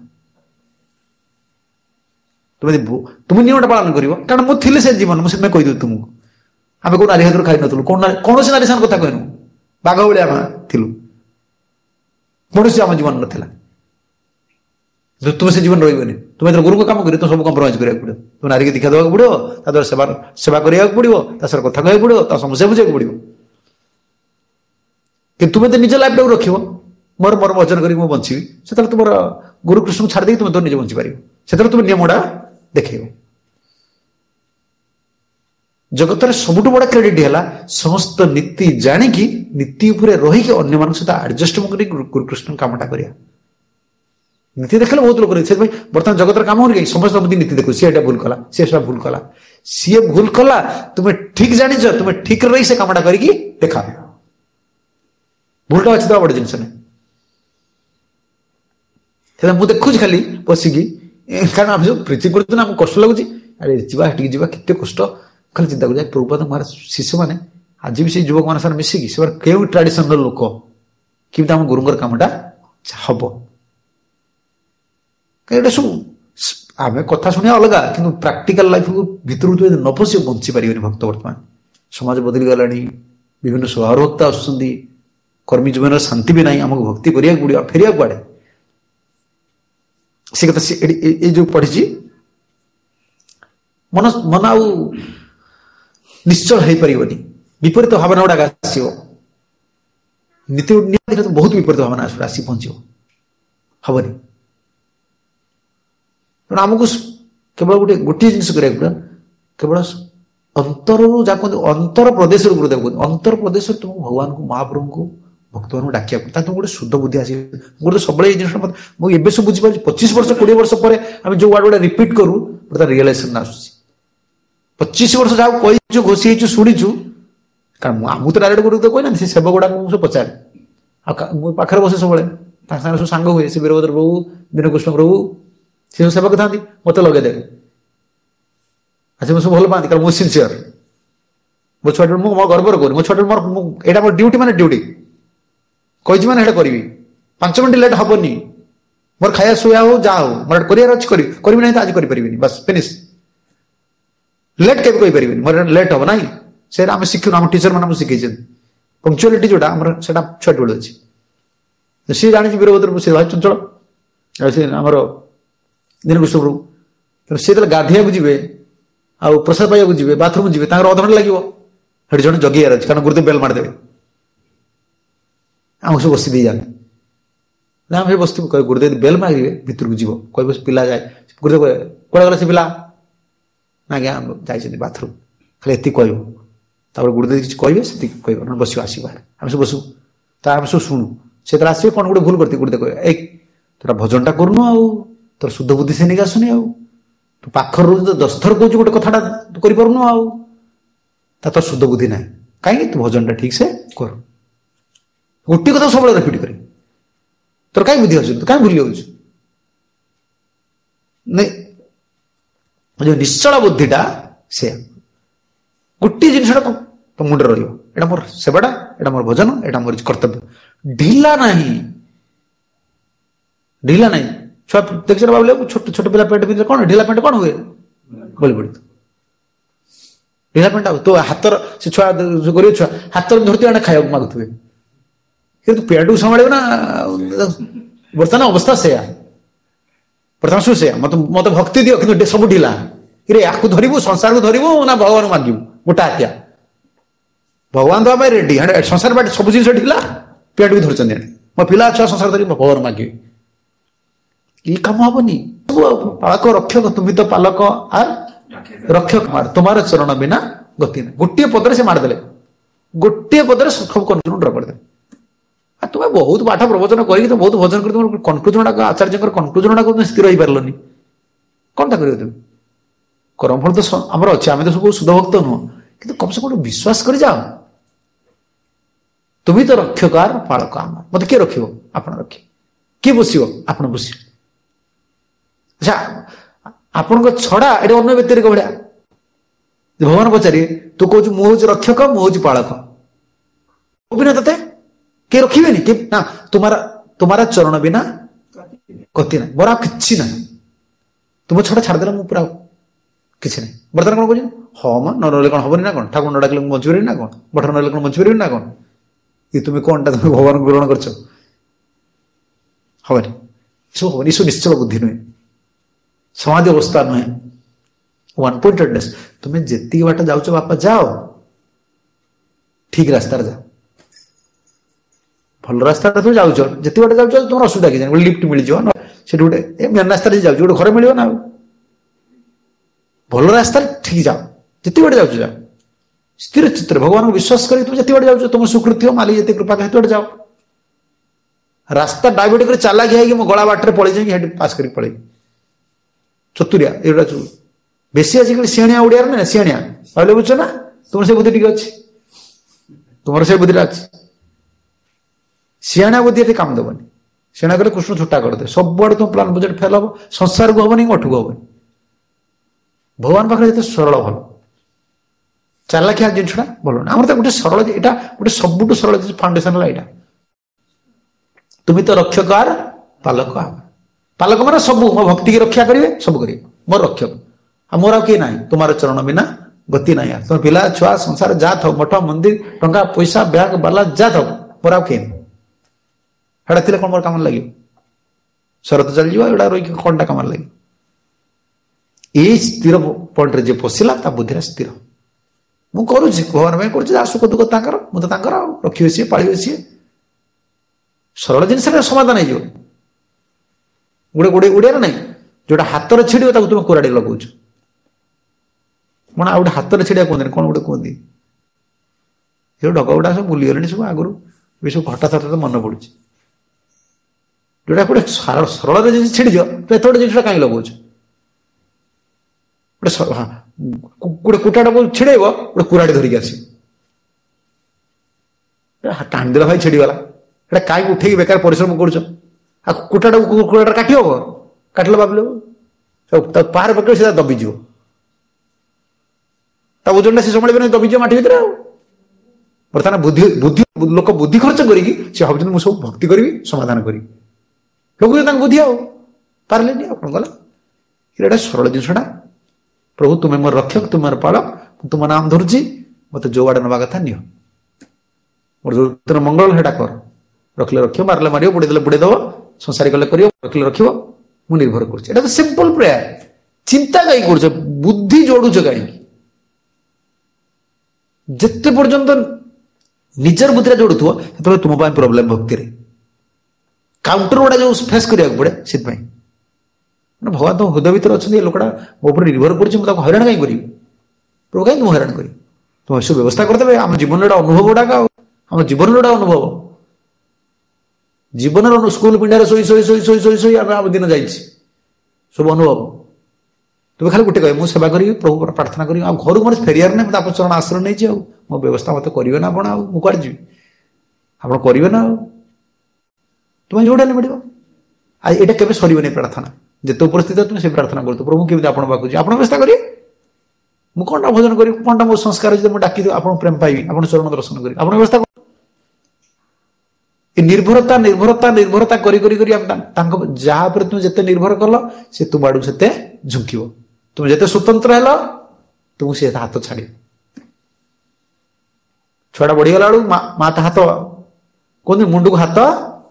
तुम तुम नियमटा पालन कर कारण मुझे से जीवन मुझे कहीदे तुमको आम कौ नारी हाथ खाई नु कौन नारी सान कथा कहनु बाघ भाई आम थिलु कौन आम जीवन नाला तुम से जीवन रही तुम इधर गुरु को काम कर तुम सब कम्प्रोमाइज करा पड़ो तुम नारी की दीक्षा देवा पड़ो ताद्वारा सेवा सेवा करा पड़ो तार कथा कह पड़ो ता समस्या बुझा पड़ो कि तुम तो निज लाइफ टाक रख मोर मोर भजन कर बची से तुम गुरु कृष्ण को छाड़ दे तुम तो निजे बची पार से तुम नियमटा देख जगत सबुठ बड़ा क्रेडिट है समस्त नीति जाणिकी नीति उपरे रही अन्य मान सहित आडजस्टमेंट कर गुरु कृष्ण कामटा करा नीति देखले बहुत लोग बर्तमान जगत काम हो समस्त नीति देखो सी भूल कला सी भूल कला सी भूल कला तुम्हें ठीक जान तुम्हें ठीक रही से कामटा करके देखा भूलटा अच्छी दवा बड़े जिनस नहीं मुझे देखुच खाली बसिकी कारण आम जो प्रिचिंग कर कष्ट लगुच अरे जाठी जा के कष्ट खाली चिंता कर प्रभुपाद महाराज शिष्य मैंने आज भी से युवक मान साथ मिसिकी से क्यों ट्राडिशनल लोक कि आम गुरुंर कामटा हम कहीं सब आम कथा शुणा अलग कि प्राक्टिकल लाइफ भितर न पशि बंची पारे भक्त बर्तमान समाज बदली गला विभिन्न स्वभाव भक्त आसुँच कर्मी जीवन शांति भी ना आमको भक्ति करा पड़ा फेरिया पड़े से कथा ये जो पढ़ी मन मन आउ निश्चल हो पारनि विपरीत भावना गुड़ा आसो नीति तो बहुत विपरीत भावना आस आसी पहुंचो हेनी तेना आमको केवल गोटे गोटे जिन करा केवल अंतर जहाँ कहते अंतर प्रदेश गुरुदेव कहते अंतर प्रदेश तुम भगवान को महाप्रभु को भक्त मान डाकिया तुम गोटे शुद्ध बुद्धि आस गोटे सब जिन मुझे सब बुझीपार पच्चीस वर्ष कोड़े वर्ष पर आम जो वार्ड गुड़ा रिपीट करूँ तार रियलाइजेशन आस पच्चीस वर्ष जहाँ कहीचु घोषी शुणीचु कारण आमको तो डायरेक्ट गुरु तो कहना से सेवक गुड़ा मुझे पचारे पाखे बसे सब सब सांग हुए से वीरभद्र प्रभु दीनकृष्ण प्रभु सी सब सेवक था मत लगे अच्छा मुझे भल पाती कारण मुझे सिंसियर मो छुआ मो गर्वर कर मो छुआ मोर यहाँ मोर ड्यूटी माने ड्यूटी कही मैंने करी पांच मिनट लेट हेनी मोर खाया शुआ हो जा हो मोर कर करी ना आज करी बस फिनिश लेट के कही मोर लेट हम ना से आम शिखु आम टीचर मैंने शिखी पंक्चुआलिटी जोटा से छोट बेलू अच्छी सी जानी वीरभद्र से भाई चंचल सी आमर दीनकृष्ण प्रभु सी गाधिया को जी आ प्रसाद पाइबा जी बाथरूम जी अधघंटे लगे जड़े जगियार अच्छे कारण गुरुदेव बेल मारदेवे आम सब बसी दे जाने आम से बस गुरुदेव बेल मागे भितर को जीव कह पिला जाए गुरुदेव कड़े गला से पिला ना आज्ञा जाइए बाथरूम खाली एति कह गुरुदेव किसी कहे से कह बस आस बाहर आम सब बसु तो आम सब शुणु से आसवे कौन गोटे भूल करते गुरुदेव कह एक तोरा भजनटा करूनु आउ तोर शुद्ध बुद्धि से नहीं आसुनी आउ तू पाखर रोज तो दस थर कौच गोटे कथाटा करूनु आउ तो शुद्ध बुद्धि ना कहीं तू भजनटा ठीक से कर गोटे कथा सब रिपीट कर तोर कहीं बुद्धि आस कहीं भूली जाऊँ जो निश्चल बुद्धिटा से गोटे जिनसा तो मुंडे रहा मोर सेवाटा एटा मोर भजन एटा मोर कर्तव्य ढिला नहीं ढिला नहीं छुआ देख भाव छोट छोट पिला पेट पिंधे कौन ढिला पेंट कौन हुए गली पड़ी ढिला पेंट तो हाथर से छुआ गरीब छुआ हाथ धरती आने खाया मागुए तू पेट को संभाल ना बर्तमान अवस्था से बर्तमान शू से मत मत भक्ति दियो कि सब ढिला रे या धरबू संसार को धरबू ना भगवान मागू गोटा हत्या भगवान दवा रेडी संसार बाट सब जिन ढिला पेट भी धरते मो पिला छुआ संसार धरी भगवान मागे ये कम हेनी पालक रक्षक तुम्हें तो पालक आर रक्षक मार तुम्हारे चरण बिना गति ना गोटे पदर से मारदे गोटे पदर सब कन्फ्यूजन ड्र करदे तुम्हें बहुत पाठ प्रवचन कर तो बहुत भजन कर तुम कन्क्लूजन आचार्य कन्क्लूजन तुम स्थिर हो पार्लनि कौनटा कर तुम कर्मफल तो आम अच्छे आम तो सब शुद्ध भक्त नुह कि कम से कम विश्वास कर जाओ तुम्हें तो रक्षकार पालक आम मत किए रख आप रखे किए बस आप बस अच्छा आपण छड़ा ये अन्य व्यक्ति भाया भगवान पचारे तू कह मुझे रक्षक मुझे पालक बिना ते किए रखिए कि ना तुम्हारा तुम्हारा चरण बिना गति ना मोर कि ना तुम छड़ा छाड़देला मुझे पूरा किसी ना बर्तमान कौन कह हाँ म न कौन हेनी ना कौन ठाकुर न डाक बंचीपारि ना कौन बठ न कौन बंचीपारि ना कौन ये तुम्हें कौनटा तुम भगवान को ग्रहण कर हेनी सब हेनी सब निश्चल बुद्धि नुहे समाधि अवस्था नुहे वन पॉइंटेडनेस तुम्हें जितकी बाट जाऊच बापा जाओ ठीक रास्तार जाओ भल रास्ता तुम जाऊच जिते बाट जाऊच तुम असुविधा कि गोटे लिफ्ट मिल जाए से गोटे मेन रास्ता जाऊँ गोटे घर मिल ना भल रास्ता ठीक जाओ जिते बाट जाऊच जाओ स्थिर चित्र भगवान को विश्वास कर तुम जिते बाट जाऊच तुम सुकृत्य मालिक जिते कृपा हेतु बाट जाओ रास्ता डायबिट कर चला गया कि गला बाटर पड़े जाए पास कर पड़े चतुरिया ये बेसी आजिकल सियाणिया ओडिया ना सियाणिया भाई बुझ ना तुम से बुद्धि अच्छी तुम से बुद्धि अच्छी सियाणा बुद्धि काम देवनी सियाणा कले कृष्ण छुट्टा करदे सब आड़े तुम प्लान बजेट फेल हम संसार को हेनी मठू हेनी भगवान पाखे जो सरल भल चालाखिया जिनसा भल ना आम तो गोटे सरल यहाँ गोटे सबुठ सरल फाउंडेशन है यहाँ तुम्हें तो रक्षकार पालक पालक माना सब मो भक्ति की रक्षा करेंगे सब करेंगे मोर रक्षक आ मोर किए ना तुम्हारे चरण बिना गति ना तुम पिला छुआ संसार जा था मठ मंदिर टंका पैसा ब्याग बाला जा था मोर किए ना हेड़ा कौन मोर कम लगे शरत चल जावा रही कौनटा कम लगे ये स्थिर पॉइंट रे जे पशिला ता बुद्धि स्थिर मु करुछि भगवान में करुछि सुख दुख तांकर मु तो तांकर रखियो सी पाळियो सी सरल जिनस समाधान हो गोटे गोटे ओडिया ना जोटा हाथ में छिड़ तुम कुराड़ी लगाऊच मन आ गए हाथ में छिड़ा कहते कौन गोटे कहते ये ढग गुड़ा सब भूलीगले सब आगुरी सब हठात हठात मन पड़ू जोटा गोटे सरल छिड़ तो एत गोटे जिन कहीं लगाऊच गोटे कुटाटा को छिड़े गोटे कुराड़ी धरिक आस टाणीदेला भाई छिड़गला एटा कहीं उठे बेकार परिश्रम कर कुटाटा कुटाटा काट हम काटिल भाविल पार पकड़ सीधा दबिज ओजन से संभाल दबिज माटी भर बर्तमान बुद्धि बुद्धि लोक बुद्धि खर्च करी भाव मुझे सब भक्ति करी समाधान करी लोग बुद्धि आओ पारे कौन गला सरल जिनसा प्रभु तुम्हें मोर रक्षक तुम मोर पालक तुम नाम धरुची मत जो आड़े नवा कथा नियो मोर जो तेरे मंगल हेटा कर रखले रखियो मारले मारियो बुड़े देले बुड़े दव संसारी कले करियो रखले रखियो मु निर्भर करछि एटा तो सिंपल प्रेयर चिंता कहीं कर बुद्धि जोड़ुछ कहीं जिते पर्यंत निजर बुद्धि जोड़ुव से तुम प्रोब्लेम भक्ति काउंटर गुड़ा जो फेस करा पड़े से भगवान तुम हृदय भर अच्छा लोकटा मो पर निर्भर कर हईराण कहीं करी प्रभु कहीं तुम हईराण करी तुम सब व्यवस्था करदे आम जीवन अनुभव गुड़ाक आम जीवन गुड़ा अनुभव जीवन स्कूल पिंडार शोई शोई शोई शोई शोई शोई आम दिन जाइए सब अनुभव तुम खाली गोटे कह सेवा करी प्रभु प्रार्थना करी घर को मैं फेरियार ना आप चरण आश्रय नहीं मो व्यवस्था मत करेंगे ना आप मुझे जी आप करेंगे ना तुम्हें जोड़ा नहीं मिल यहाँ केवे सर प्रार्थना जिते उपस्थित तुम से प्रार्थना कर प्रभु केमी आप आप व्यवस्था करेंगे मुझे कौन भोजन करी कौन मो संस्कार अच्छे मुझे डाकी आप प्रेम पाइबी आप चरण दर्शन करी आप व्यवस्था कर निर्भरता निर्भरता निर्भरता करी करी करी जहाँ पर तुम जिते निर्भर कल से तुम आड़ से झुंक तुम जिते स्वतंत्र है तुमको सी हाथ छाड़ छुआ बढ़ीगला बेलू माँ हाथ कहते मुंड को हाथ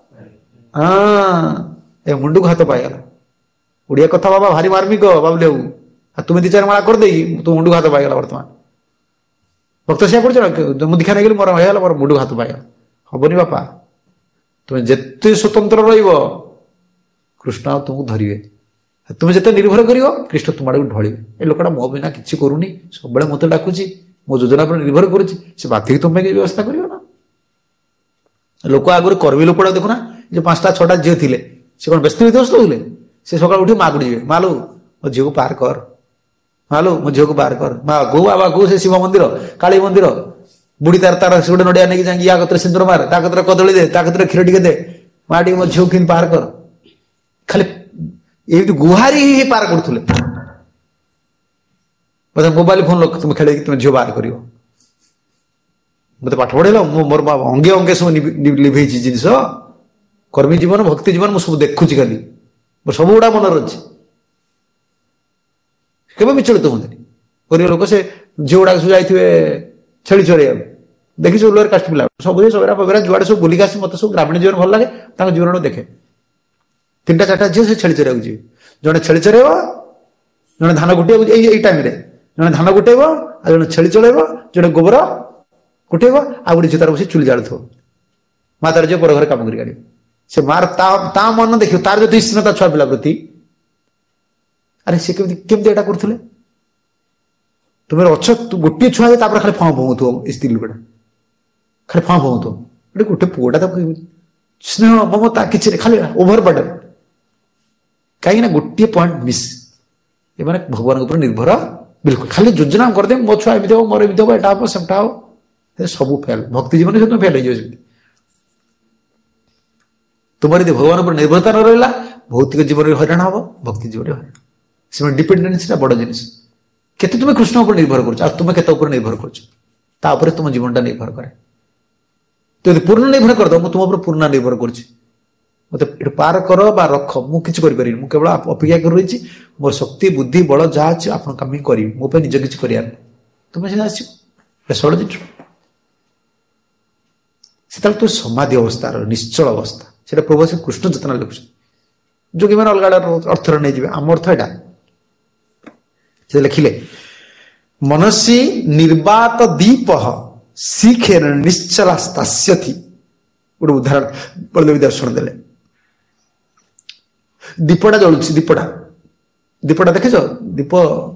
हाँ ए मुंड को हाथ पाईगला ओडिया कथा बाबा भारी मार्मिक बाबुले तुम्हें दी चार माला कर दे तुम मुंड को हाथ पाईगला बर्तमान भक्त से पड़े मुझे दीक्षा नहीं मोर होगा मोर मुंड को हाथ पाईगला हेनी बापा तुम्हें जिते स्वतंत्र कृष्ण तुमको धरिए तुम्हें जिते निर्भर कर कृष्ण तुम आड़े ढल ए लोकटा मो बिना किसी करूनी सब मत डाकुची मो योजना पर निर्भर कर बात तुम्हें व्यवस्था कर लोक आगुरी कर्मी लोकटा देखुना जो पांचटा छटा झील थे सी कौन व्यस्त व्यस्त होते से सका उठी माँ को जी मालू मो झील को पार कर मालू मो झील को पार कर माँ गो बाबा गो से शिव मंदिर काली मंदिर बुढ़ी तार तार से गोटे नड़िया नहीं जाए या कतरे सिंदूर मार ता कतरे कदली दे ता कतरे क्षीर टे दे माँ टी मो झील कि पार कर खाली ये गुहारी ही पार करुले मतलब मोबाइल फोन लोग तुम खेल तुम झील बाहर कर मत पाठ पढ़ेल मोर अंगे अंगे सब लिभे जिनस कर्मी जीवन भक्ति जीवन मुझे सब देखुची खाली मोर सब गुड़ा मन अच्छे केवे विचलित हमें गरीब लोक से झील गुड़ा सब जाइए छेली चोर देखी सब लोअर कास्ट पिला सब सबरा पबरा जुआड़े सब बुलिक आस मत सब ग्रामीण जीवन भल लगे जीवन देखे तीन टा चार्टा झील से छेली चोरा जी जड़े छेली चोर जड़े धान गुटे टाइम जड़े धान गुटेब आ जड़े छेली चलैब जड़े गोबर गुटेब आ गोटे झीतार बस चुली जाड़ू माँ तार जो पर घर कम कर से मार ता मन देख तार जो स्नेहता छुआ पिला प्रति अरे सी केमती एटा करथुले तुम अच्छ गोटे छुआ खाली फाँ भोगुव स्त्री लोकटा खाली फाँ भोगुव गोटे पुआटा स्नेह ममता कि खाली ओभर बर्डन कहीं गोटे पॉइंट मिस ये मैंने भगवान ऊपर निर्भर बिल्कुल खाली योजना करदे मो छुआ एमती हम मोर एमती हम एटा हम सेमटा हम सब फेल भक्ति जीवन से तुम फेल हो तुम यदि भगवान ऊपर निर्भरता न रहा भौतिक जीवन में हईराण हम भक्ति जीवन में हईराण से डिपेंडेंस बड़ जिनिस केते तुम्हें कृष्ण ऊपर निर्भर कर तुम्हें केते ऊपर निर्भर कर तुम जीवन निर्भर करे तो यदि पूर्ण निर्भर कर दो तुम ऊपर पूर्ण निर्भर कर मत पार कर बा रख मुझे करें केवल अपेक्षा कर रही मोर शक्ति बुद्धि बल जहाँ अच्छे आप कम करी मो निज किसी कर तुम्हें सीधा आसो से तो समाधि अवस्था निश्चल अवस्था से प्रभु से कृष्ण चेतना लिखुच जो कि मैंने अलग अर्थ नहीं जी आम अर्थ एटा से लिखिले मनसी निर्वात दीप शिखेर निश्चला स्तास्यति गोटे उदाहरण बलदेव दर्शन देले दीपटा जलुची दीपटा दीपटा देख दीप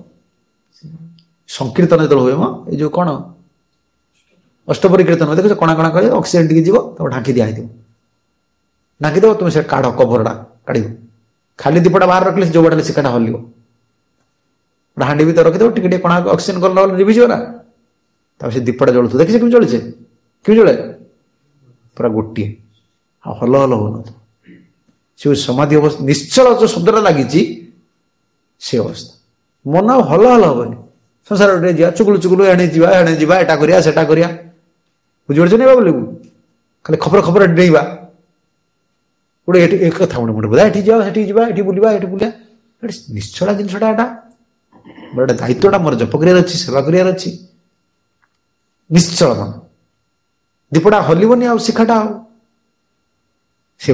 संकीर्तन जो हुए ये जो कौन अष्टपरी कीर्तन देख कणा कणा कर ऑक्सीजन टी जीव तुम ढांकी दिखाई ढांकी देव तुम से काढ़ कभरटा काढ़ खाली दीपटा बाहर रखिले जो बाटे सिकाटा हल्लो हांडी भी तो रखिद टे कणा ऑक्सीजन कल लिभिज ना तब से दीपटा जलुथ देखिए कमी जलुचे कमी जले पूरा गोटे हल हल हो से समाधि अवस्था निश्चल जो शब्दटा लगी से अवस्था मन हल हल हेनी संसार गोटे जा चुकुलु चुकुलु एणे जा एणे जा एटा करिया सेटा करिया बुझिपार नहीं बाबू खाली खबर खबर डेवा गोटे एक कथा मुंडे मुंडे बोधा जा ये बुलवा ये बुलिया निश्चला जिनसटा एटा बड़ा दायित्वटा मोर जप कर सेवा कर निश्चल मन दीपटा हलबनी आ शिखाटा से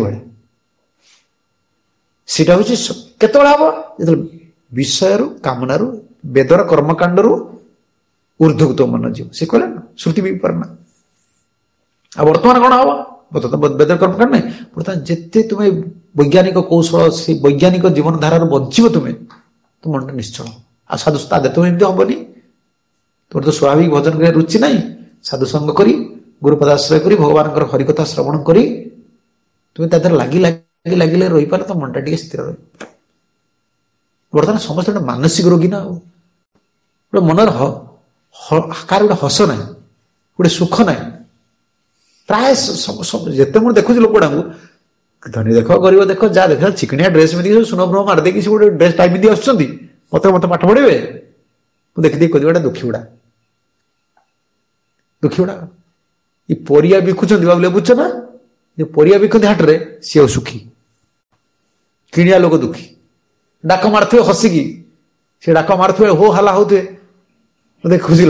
सीटा हूँ केत हम विषय कामनारू वेदर कर्मकांड ऊर्धक तो मन जीव से कहले ना श्रुति भी पारना आ वर्तमान कौन हम वेद कर्मकांड नहीं बर्तमान जिते तुम्हें वैज्ञानिक कौशल से वैज्ञानिक जीवन धारा बंचब तुम्हें तुम मन निश्चल आ साधु तुम एमती हेनी तुम तो स्वाभाविक भजन कर रुचि ना साधु संग करी गुरुपदाश्रय करी भगवान हरिकथा श्रवण करी तुम्हें तादर लगी लगी लगे रही पारे तो मनटा टे स्थिर रही बर्तमान समस्त गोटे मानसिक रोगी ना गोटे मनर कार गोटे हस ना गोटे सुख ना प्राय जिते मुझे देखुची लोक गुड़ा धनी देख गरीब देख जहाँ देख चिकनिया ड्रेस पिंधिक सुन ब्रह मारिदे गोटे ड्रेस टाइम पिंधि आसुँच मत मत पाठ पढ़े मुझे देखी कह गोटे दुखी गुड़ा दुखी गुड़ा ये परिया बिकुंट बाबू बुझ ना जो परिया बिकती हाट रे सी सुखी किणिया लोक दुखी डाक मारुवे हसिकी सी डाक मारुवे हो हला होते मत खुशी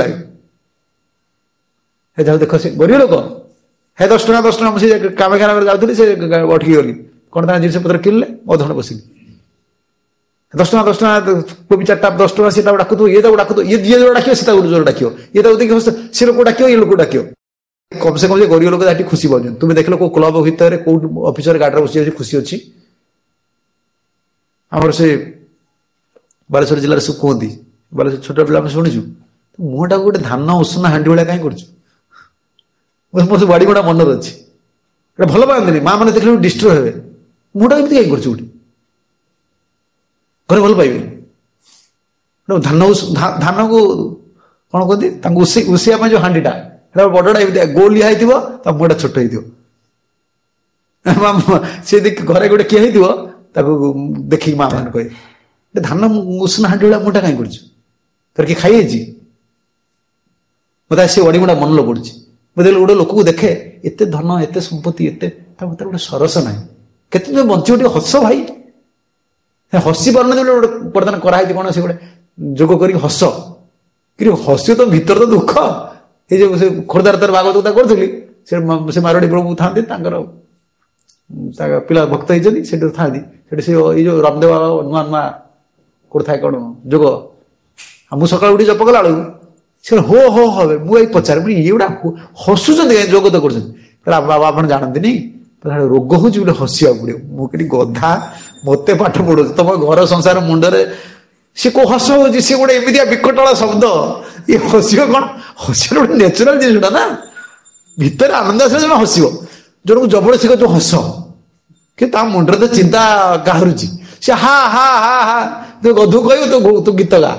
लगे देख से गरीब लोक हे दस टाँग दस टाँग मुझे कामेखाना जाऊँगी से अटकी गली कौन तार जिन पत्र किणले अधन बसिली दस टाँग दस टाँग कोबी चार्टा दस टाँग सी डाक ये डाक ये जी जो डाक सी जोर डाक ये देखिए सी लोक डाक ये लोक डाक कम से कम गरीब लोक जाती खुशी पाँच तुम्हें देख लो क्लब भितर कौ अफिसर गाड़ी बस खुशी अच्छी आमर से बालेश्वर जिले सब कहती बालेश्वर छोट पिला शुणुचु मुँहटा गोटे धान उषुना हांडी भाया कहीं कर मोर बाड़ी गुड़ा मनर अच्छी भल पाती माँ मैंने देखने डिस्ट्रय हे मुँहटा कमी कहीं कर घर भल पाइबे धान धान को कौन कहते उषिया जो हांडीटा बड़टा गोलिया होता मुँहटा छोट हो सी घरे गोटे किए हो देखिए माँ मैंने कहे धान उषुना हांडी भाया मुँहटा कहीं कर किए खाई मत सी बड़ी गुड़ा मन पड़ी मुझे गोटे लोक को देखे एत धन एत संपत्ति एत गोटे सरस ना के बंच गोटे हस भाई हसी पार बर्तमान कराई कौन से गोटे जोग कर हस कि हस तो भीतर तो दुख ये जो से खोर्धार तार भागवत कथा करी से मारवाड़ी प्रभु था पिला भक्त होती से था से ये जो रामदेव नुआ नुआ कर कौन जोग मुझे सका उठी जप कला बेलू से हो हो हो मुझे पचार ये गुड़ा हसुच जोग तो कर बाबा आप जानते नहीं रोग हूँ बोले हसिया पड़ो मुझे गधा मत पाठ पढ़ो तुम घर संसार मुंडे सी को हस हो सी गोटे एमती विकटला शब्द ये हसिव कौन हसिया गोटे नेचुराल जिनटा ना भितर आनंद आस हसिव जन को जबरदस्ती कह हस कि मुंडे तो चिंता गाहरुची सी हा हा हा हा तू गधु कह तू गीत गा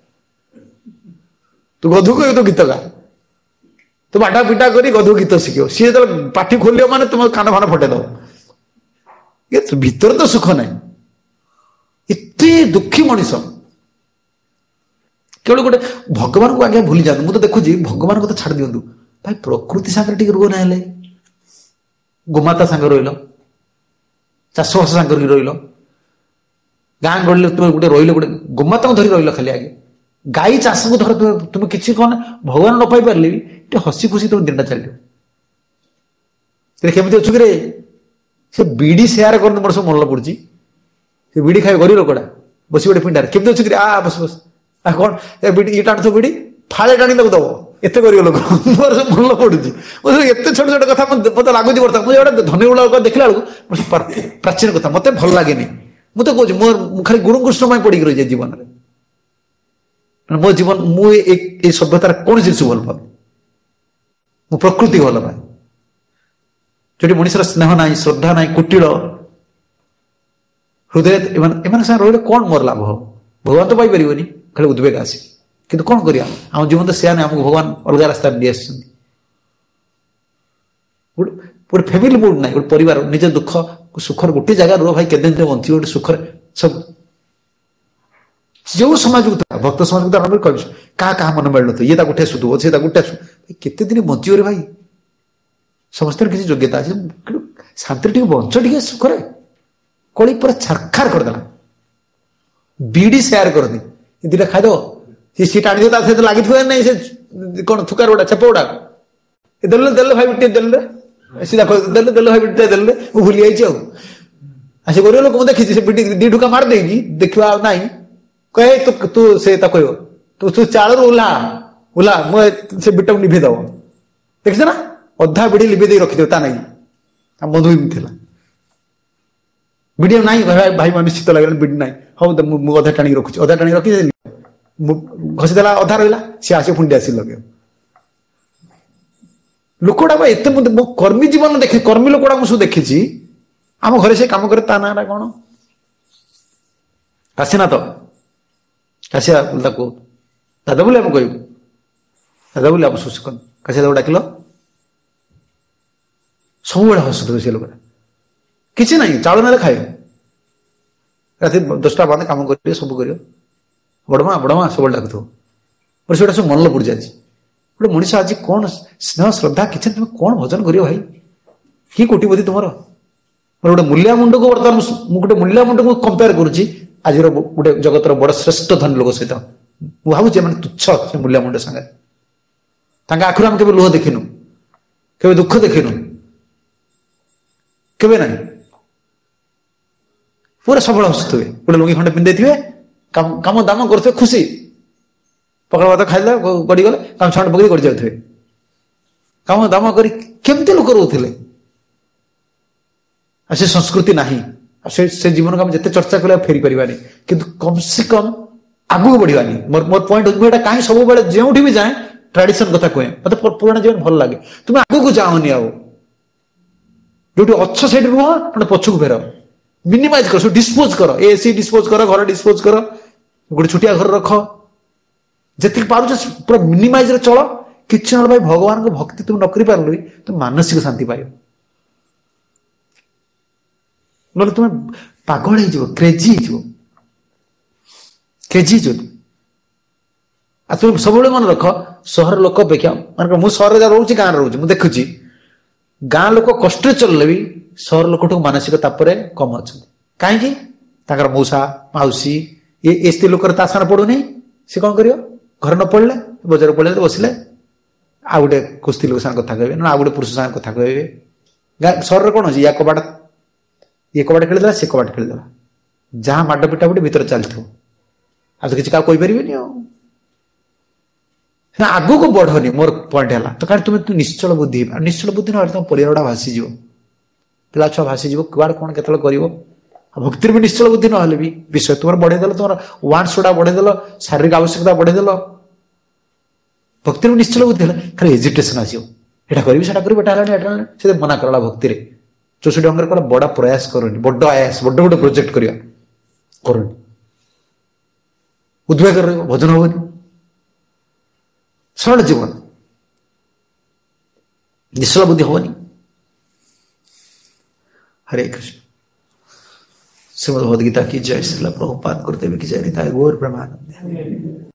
तू गधु कह तू गीत गा तू बाटा पिटा कर गधु गीत शिख सी जो पाठी खोल माने तुम कान फान फटेदब ये भीतर तो सुख ना एत दुखी मनीष केवल गोटे भगवान को आगे भूली जाते मुझे देखुची भगवान को तो छाड़ दिंतु भाई प्रकृति सागर टी रोग ना गोमाता सांग रही चाषबास सांग रही गाँ गहली तुम गोटे रही गोटे गोमाता को धरी रही खाली आगे गाई चाष को धर तुम किसी कौन भगवान न पाई पारे भी हसी खुशी तुम दिन चलो केमी अच्छु कि से बीड़ी सेयार कर मोर सब मन पड़ी से बीड़ी खाए गरीब लोकड़ा बस गोटे पिंडार केमी अच्छु कि आ बस बस आ कौन ये टाणुथ बीड़ी फाड़े टाणी लोग दब एत गरीब लोक मोर सब मन पड़ी एत छोट छोट कथा मत लगुच बर्तमान मुझे गोटे धनी गुड़ा लोक देखला बेलू प्राचीन कथा मत भल लगे मुझे तो कहूँ मोर खाली गुरु कृष्ण पड़ी रही है जीवन में मो जीवन मुझे सभ्यतार कौन जिन भल पाए मु प्रकृति भल पाए जो मनुष्यर स्नेह ना श्रद्धा ना कुटिल हृदय एम रही कौन मोर लाभ हो भगवान तो पाई पारे खाली उद्वेग आसे कि कौन करिया आम जीवन तो सेया आमको भगवान अलग रास्ता दिए गोटे फैमिली मूड ना गोटे परिवार निज दुख सुखर गोटे जगह रुह भाई केदिन बंची गोटे सुखर सब जो समाज को भक्त समाज को आरम्भ कर क्या क्या मन मिल ये उठे सुधुब से उठे केते दिन बंचीगरे भाई समस्त किसी योग्यता अच्छे शांति टे बंच टे सुखरे कली पूरा छरखार करदेला बीड़ी सेयार करनी दुटा खाईद सी टाणी दे लगी नहीं से कौन थुकार गुड़ा चेप गुड़ा देले देले भाई बिटे देले सीधा देले देले भाई बिटे देले वो भूली जाइए आसे गरीब लोक देखी से दी ढुका मार देगी देखा ना कहे तू तू से कह तू तू चाल ओह्ला ओह्ला मुझे से बिटा निभे दब देखिए ना ଅଧା ବିଡ଼ି ଲିଭେଇ ଦେଇ ରଖିଦେବେ ତା ନାଇଁ ଆମ ବନ୍ଧୁ ଏମିତି ଥିଲା। ବିଡ଼ି ନାହିଁ ଭାଇ ମାନେ ଶୀତ ଲାଗିଲା ବିଡ଼ି ନାହିଁ ହଉ ମୁଁ ଅଧା ଟାଣିକି ରଖୁଛି ଅଧା ଟାଣିକି ରଖିଦେଲି ଘଷିଦେଲା ଅଧା ରହିଲା ସିଏ ଆସିବ ପୁଣି ଆସିକି ଲଗେଇବ। ଲୋକଟା ବା ଏତେ ମୁଁ କର୍ମୀ ଜୀବନ ଦେଖେ କର୍ମୀ ଲୋକଟା ମୁଁ ସବୁ ଦେଖିଛି ଆମ ଘରେ ସେ କାମ କରେ ତା ନାଁଟା କଣ କାଶୀନାଥ କାଶିଆ ତାକୁ ଦାଦା ବୋଲି ଆମେ କହିବୁ ଦାଦା ବୋଲି ଆମ ସୁଶି କାଶିଆ ତାକୁ ଡାକିଲ ସବୁବେଳେ ହସୁଥିବେ ସେ ଲୋକଟା କିଛି ନାହିଁ ଚାଉଳ ନେଲେ ଖାଇବେ ରାତି ଦଶଟା ବାନ୍ଦେ କାମ କରିବେ ସବୁ କରିବ ବଡ଼ମା ବଡ଼ମା ସବୁବେଳେ ଡାକୁଥିବ ପରେ ସେଗୁଡ଼ା ସବୁ ମନలో ପଡ଼ିଯାଇଛି। ଗୋଟେ ମଣିଷ ଆଜି କଣ ସ୍ନେହ ଶ୍ରଦ୍ଧା କିଛି ତମେ କଣ ଭଜନ କରିବ ଭାଇ କି କୋଟିପତି ତୁମର ମୋର ଗୋଟେ ମୂଲ୍ୟା ମୁଣ୍ଡକୁ ବର୍ତ୍ତମାନ ମୁଁ ଗୋଟେ ମୂଲ୍ୟା ମୁଣ୍ଡକୁ କମ୍ପେୟାର କରୁଛି ଆଜିର ଗୋଟେ ଜଗତର ବଡ଼ ଶ୍ରେଷ୍ଠ ଧନୀ ଲୋକ ସହିତ ମୁଁ ଭାବୁଛି ମାନେ ତୁଚ୍ଛ ସେ ମୂଲ୍ୟା ମୁଣ୍ଡ ସାଙ୍ଗରେ ତାଙ୍କ ଆଖିରୁ ଆମେ କେବେ ଲୁହ ଦେଖିନୁ କେବେ ଦୁଃଖ ଦେଖିନୁ କେବେ ନାହିଁ ପୁରା ସବୁବେଳେ ହସୁଥିବେ ଗୋଟେ ଲୁଙ୍ଗି ଖଣ୍ଡେ ପିନ୍ଧେଇଥିବେ କାମ ଦାମ କରୁଥିବେ ଖୁସି ପଖାଳ ଭାତ ଖାଇଲେ ଗଡ଼ିଗଲେ କାମ ଛାଣ୍ଡ ପକେଇ ଗଡ଼ି ଯାଉଥିବେ କାମ ଦାମ କରି କେମିତି ଲୋକ ରହୁଥିଲେ ଆଉ ସେ ସଂସ୍କୃତି ନାହିଁ ଆଉ ସେ ସେ ଜୀବନକୁ ଆମେ ଯେତେ ଚର୍ଚ୍ଚା କଲେ ଫେରି ପାରିବାନି କିନ୍ତୁ କମ ସେ କମ ଆଗକୁ ବଢିବାନି ମୋର ମୋର ପଏଣ୍ଟ ହଉଛି ଏଇଟା କାହିଁ ସବୁବେଳେ ଯେଉଁଠି ବି ଯାଏ ଟ୍ରାଡିସନ କଥା କୁହେ ମତେ ପୁରୁଣା ଜୀବନ ଭଲ ଲାଗେ ତୁମେ ଆଗକୁ ଯାଅନି ଆଉ ଯୋଉଠି ଅଛ ସେଇଠି ରୁହ ନହେଲେ ପଛକୁ ଫେର ମିନିମାଇଜ କର ସବୁ ଡିସ୍ପୋଜ କର ଏସି ଡିସ୍ପୋଜ କର ଘର ଡିସ୍ପୋଜ କର ଗୋଟେ ଛୋଟିଆ ଘର ରଖ ଯେତିକି ପାରୁଛ ପୁରା ମିନିମାଇଜରେ ଚଳ କିଛି ନହେଲେ ଭାଇ ଭଗବାନଙ୍କ ଭକ୍ତି ତୁମେ ନ କରିପାରିଲେ ତୁମେ ମାନସିକ ଶାନ୍ତି ପାଇବ ନହେଲେ ତୁମେ ପାଗଳ ହେଇଯିବ କ୍ରେଜି ହେଇଯିବ କ୍ରେଜି ହେଇଯିବ ଆଉ ତୁମେ ସବୁବେଳେ ମନେ ରଖ ସହର ଲୋକ ଅପେକ୍ଷା ମାନେ ମୁଁ ସହରରେ ଯାହା ରହୁଛି ଗାଁରେ ରହୁଛି ମୁଁ ଦେଖୁଛି ଗାଁ ଲୋକ କଷ୍ଟରେ ଚଳିଲେ ବି ସହର ଲୋକଠୁ ମାନସିକ ତାପରେ କମ ଅଛନ୍ତି କାହିଁକି ତାଙ୍କର ମଉସା ମାଉସୀ ଏ ସ୍ତ୍ରୀ ଲୋକର ତା ସାଙ୍ଗରେ ପଡୁନି ସେ କଣ କରିବ ଘରେ ନ ପଡିଲେ ବଜାର ପଳେଇଲେ ବସିଲେ ଆଉ ଗୋଟେ କୁସ୍ତି ଲୋକ ସାଙ୍ଗେ କଥା କହିବେ ନା ଆଉ ଗୋଟେ ପୁରୁଷ ସାଙ୍ଗେ କଥା କହିବେ ସହରରେ କଣ ଅଛି ୟା କବାଟ ଇଏ କବାଟ ଖେଳିଦେଲା ସେ କବାଟ ଖେଳିଦେଲା ଯାହା ମାଡ ପିଟା ପିଟି ଭିତରେ ଚାଲିଥିବ ଆଉ ତ କିଛି କାହା କହିପାରିବେନି ଆଉ ନା ଆଗକୁ ବଢନି ମୋର ପଏଣ୍ଟ ହେଲା ତ କାରଣ ତୁମେ ନିଶ୍ଚଳ ବୁଦ୍ଧି ନିଶ୍ଚଳ ବୁଦ୍ଧି ନହେଲେ ତମ ପରିବାରଟା ଭାସିଯିବ ପିଲା ଛୁଆ ଭାସିଯିବ କୁଆଡେ କଣ କେତେବେଳେ କରିବ ଆଉ ଭକ୍ତିରେ ବି ନିଶ୍ଚଳ ବୁଦ୍ଧି ନହେଲେ ବି ବିଷୟ ତୁମର ବଢେଇଦେଲ ତୁମର ୱାନ୍ସ ଗୁଡା ବଢେଇଦେଲ ଶାରୀରିକ ଆବଶ୍ୟକତା ବଢେଇଦେଲ ଭକ୍ତିରେ ବି ନିଶ୍ଚଳ ବୁଦ୍ଧି ହେଲା ଖାଲି ଏଜିଟେସନ ଆସିବ ଏଟା କରିବି ସେଟା କରିବି ଏଟା ହେଲାନି ଏଟା ହେଲାନି ସେ ମନା କରଲା ଭକ୍ତିରେ ଚଉଷଠି ଅଙ୍ଗରେ କଣ ବଡ ପ୍ରୟାସ କରୁନି ବଡ ଆୟାସ ବଡ ବଡ ପ୍ରୋଜେକ୍ଟ କରିବା କରୁନି ଉଦ୍ବେଗ ରହିବ ଭଜନ ହବନି ସରଳ ଜୀବନ ନିଶ୍ଚଳ ବୁଦ୍ଧି ହବନି। हरे कृष्ण श्रीमद् भगवद गीता की जय। श्रील प्रभुपाद गुरुदेव की जय। निताय गौर ब्रह्मानंद।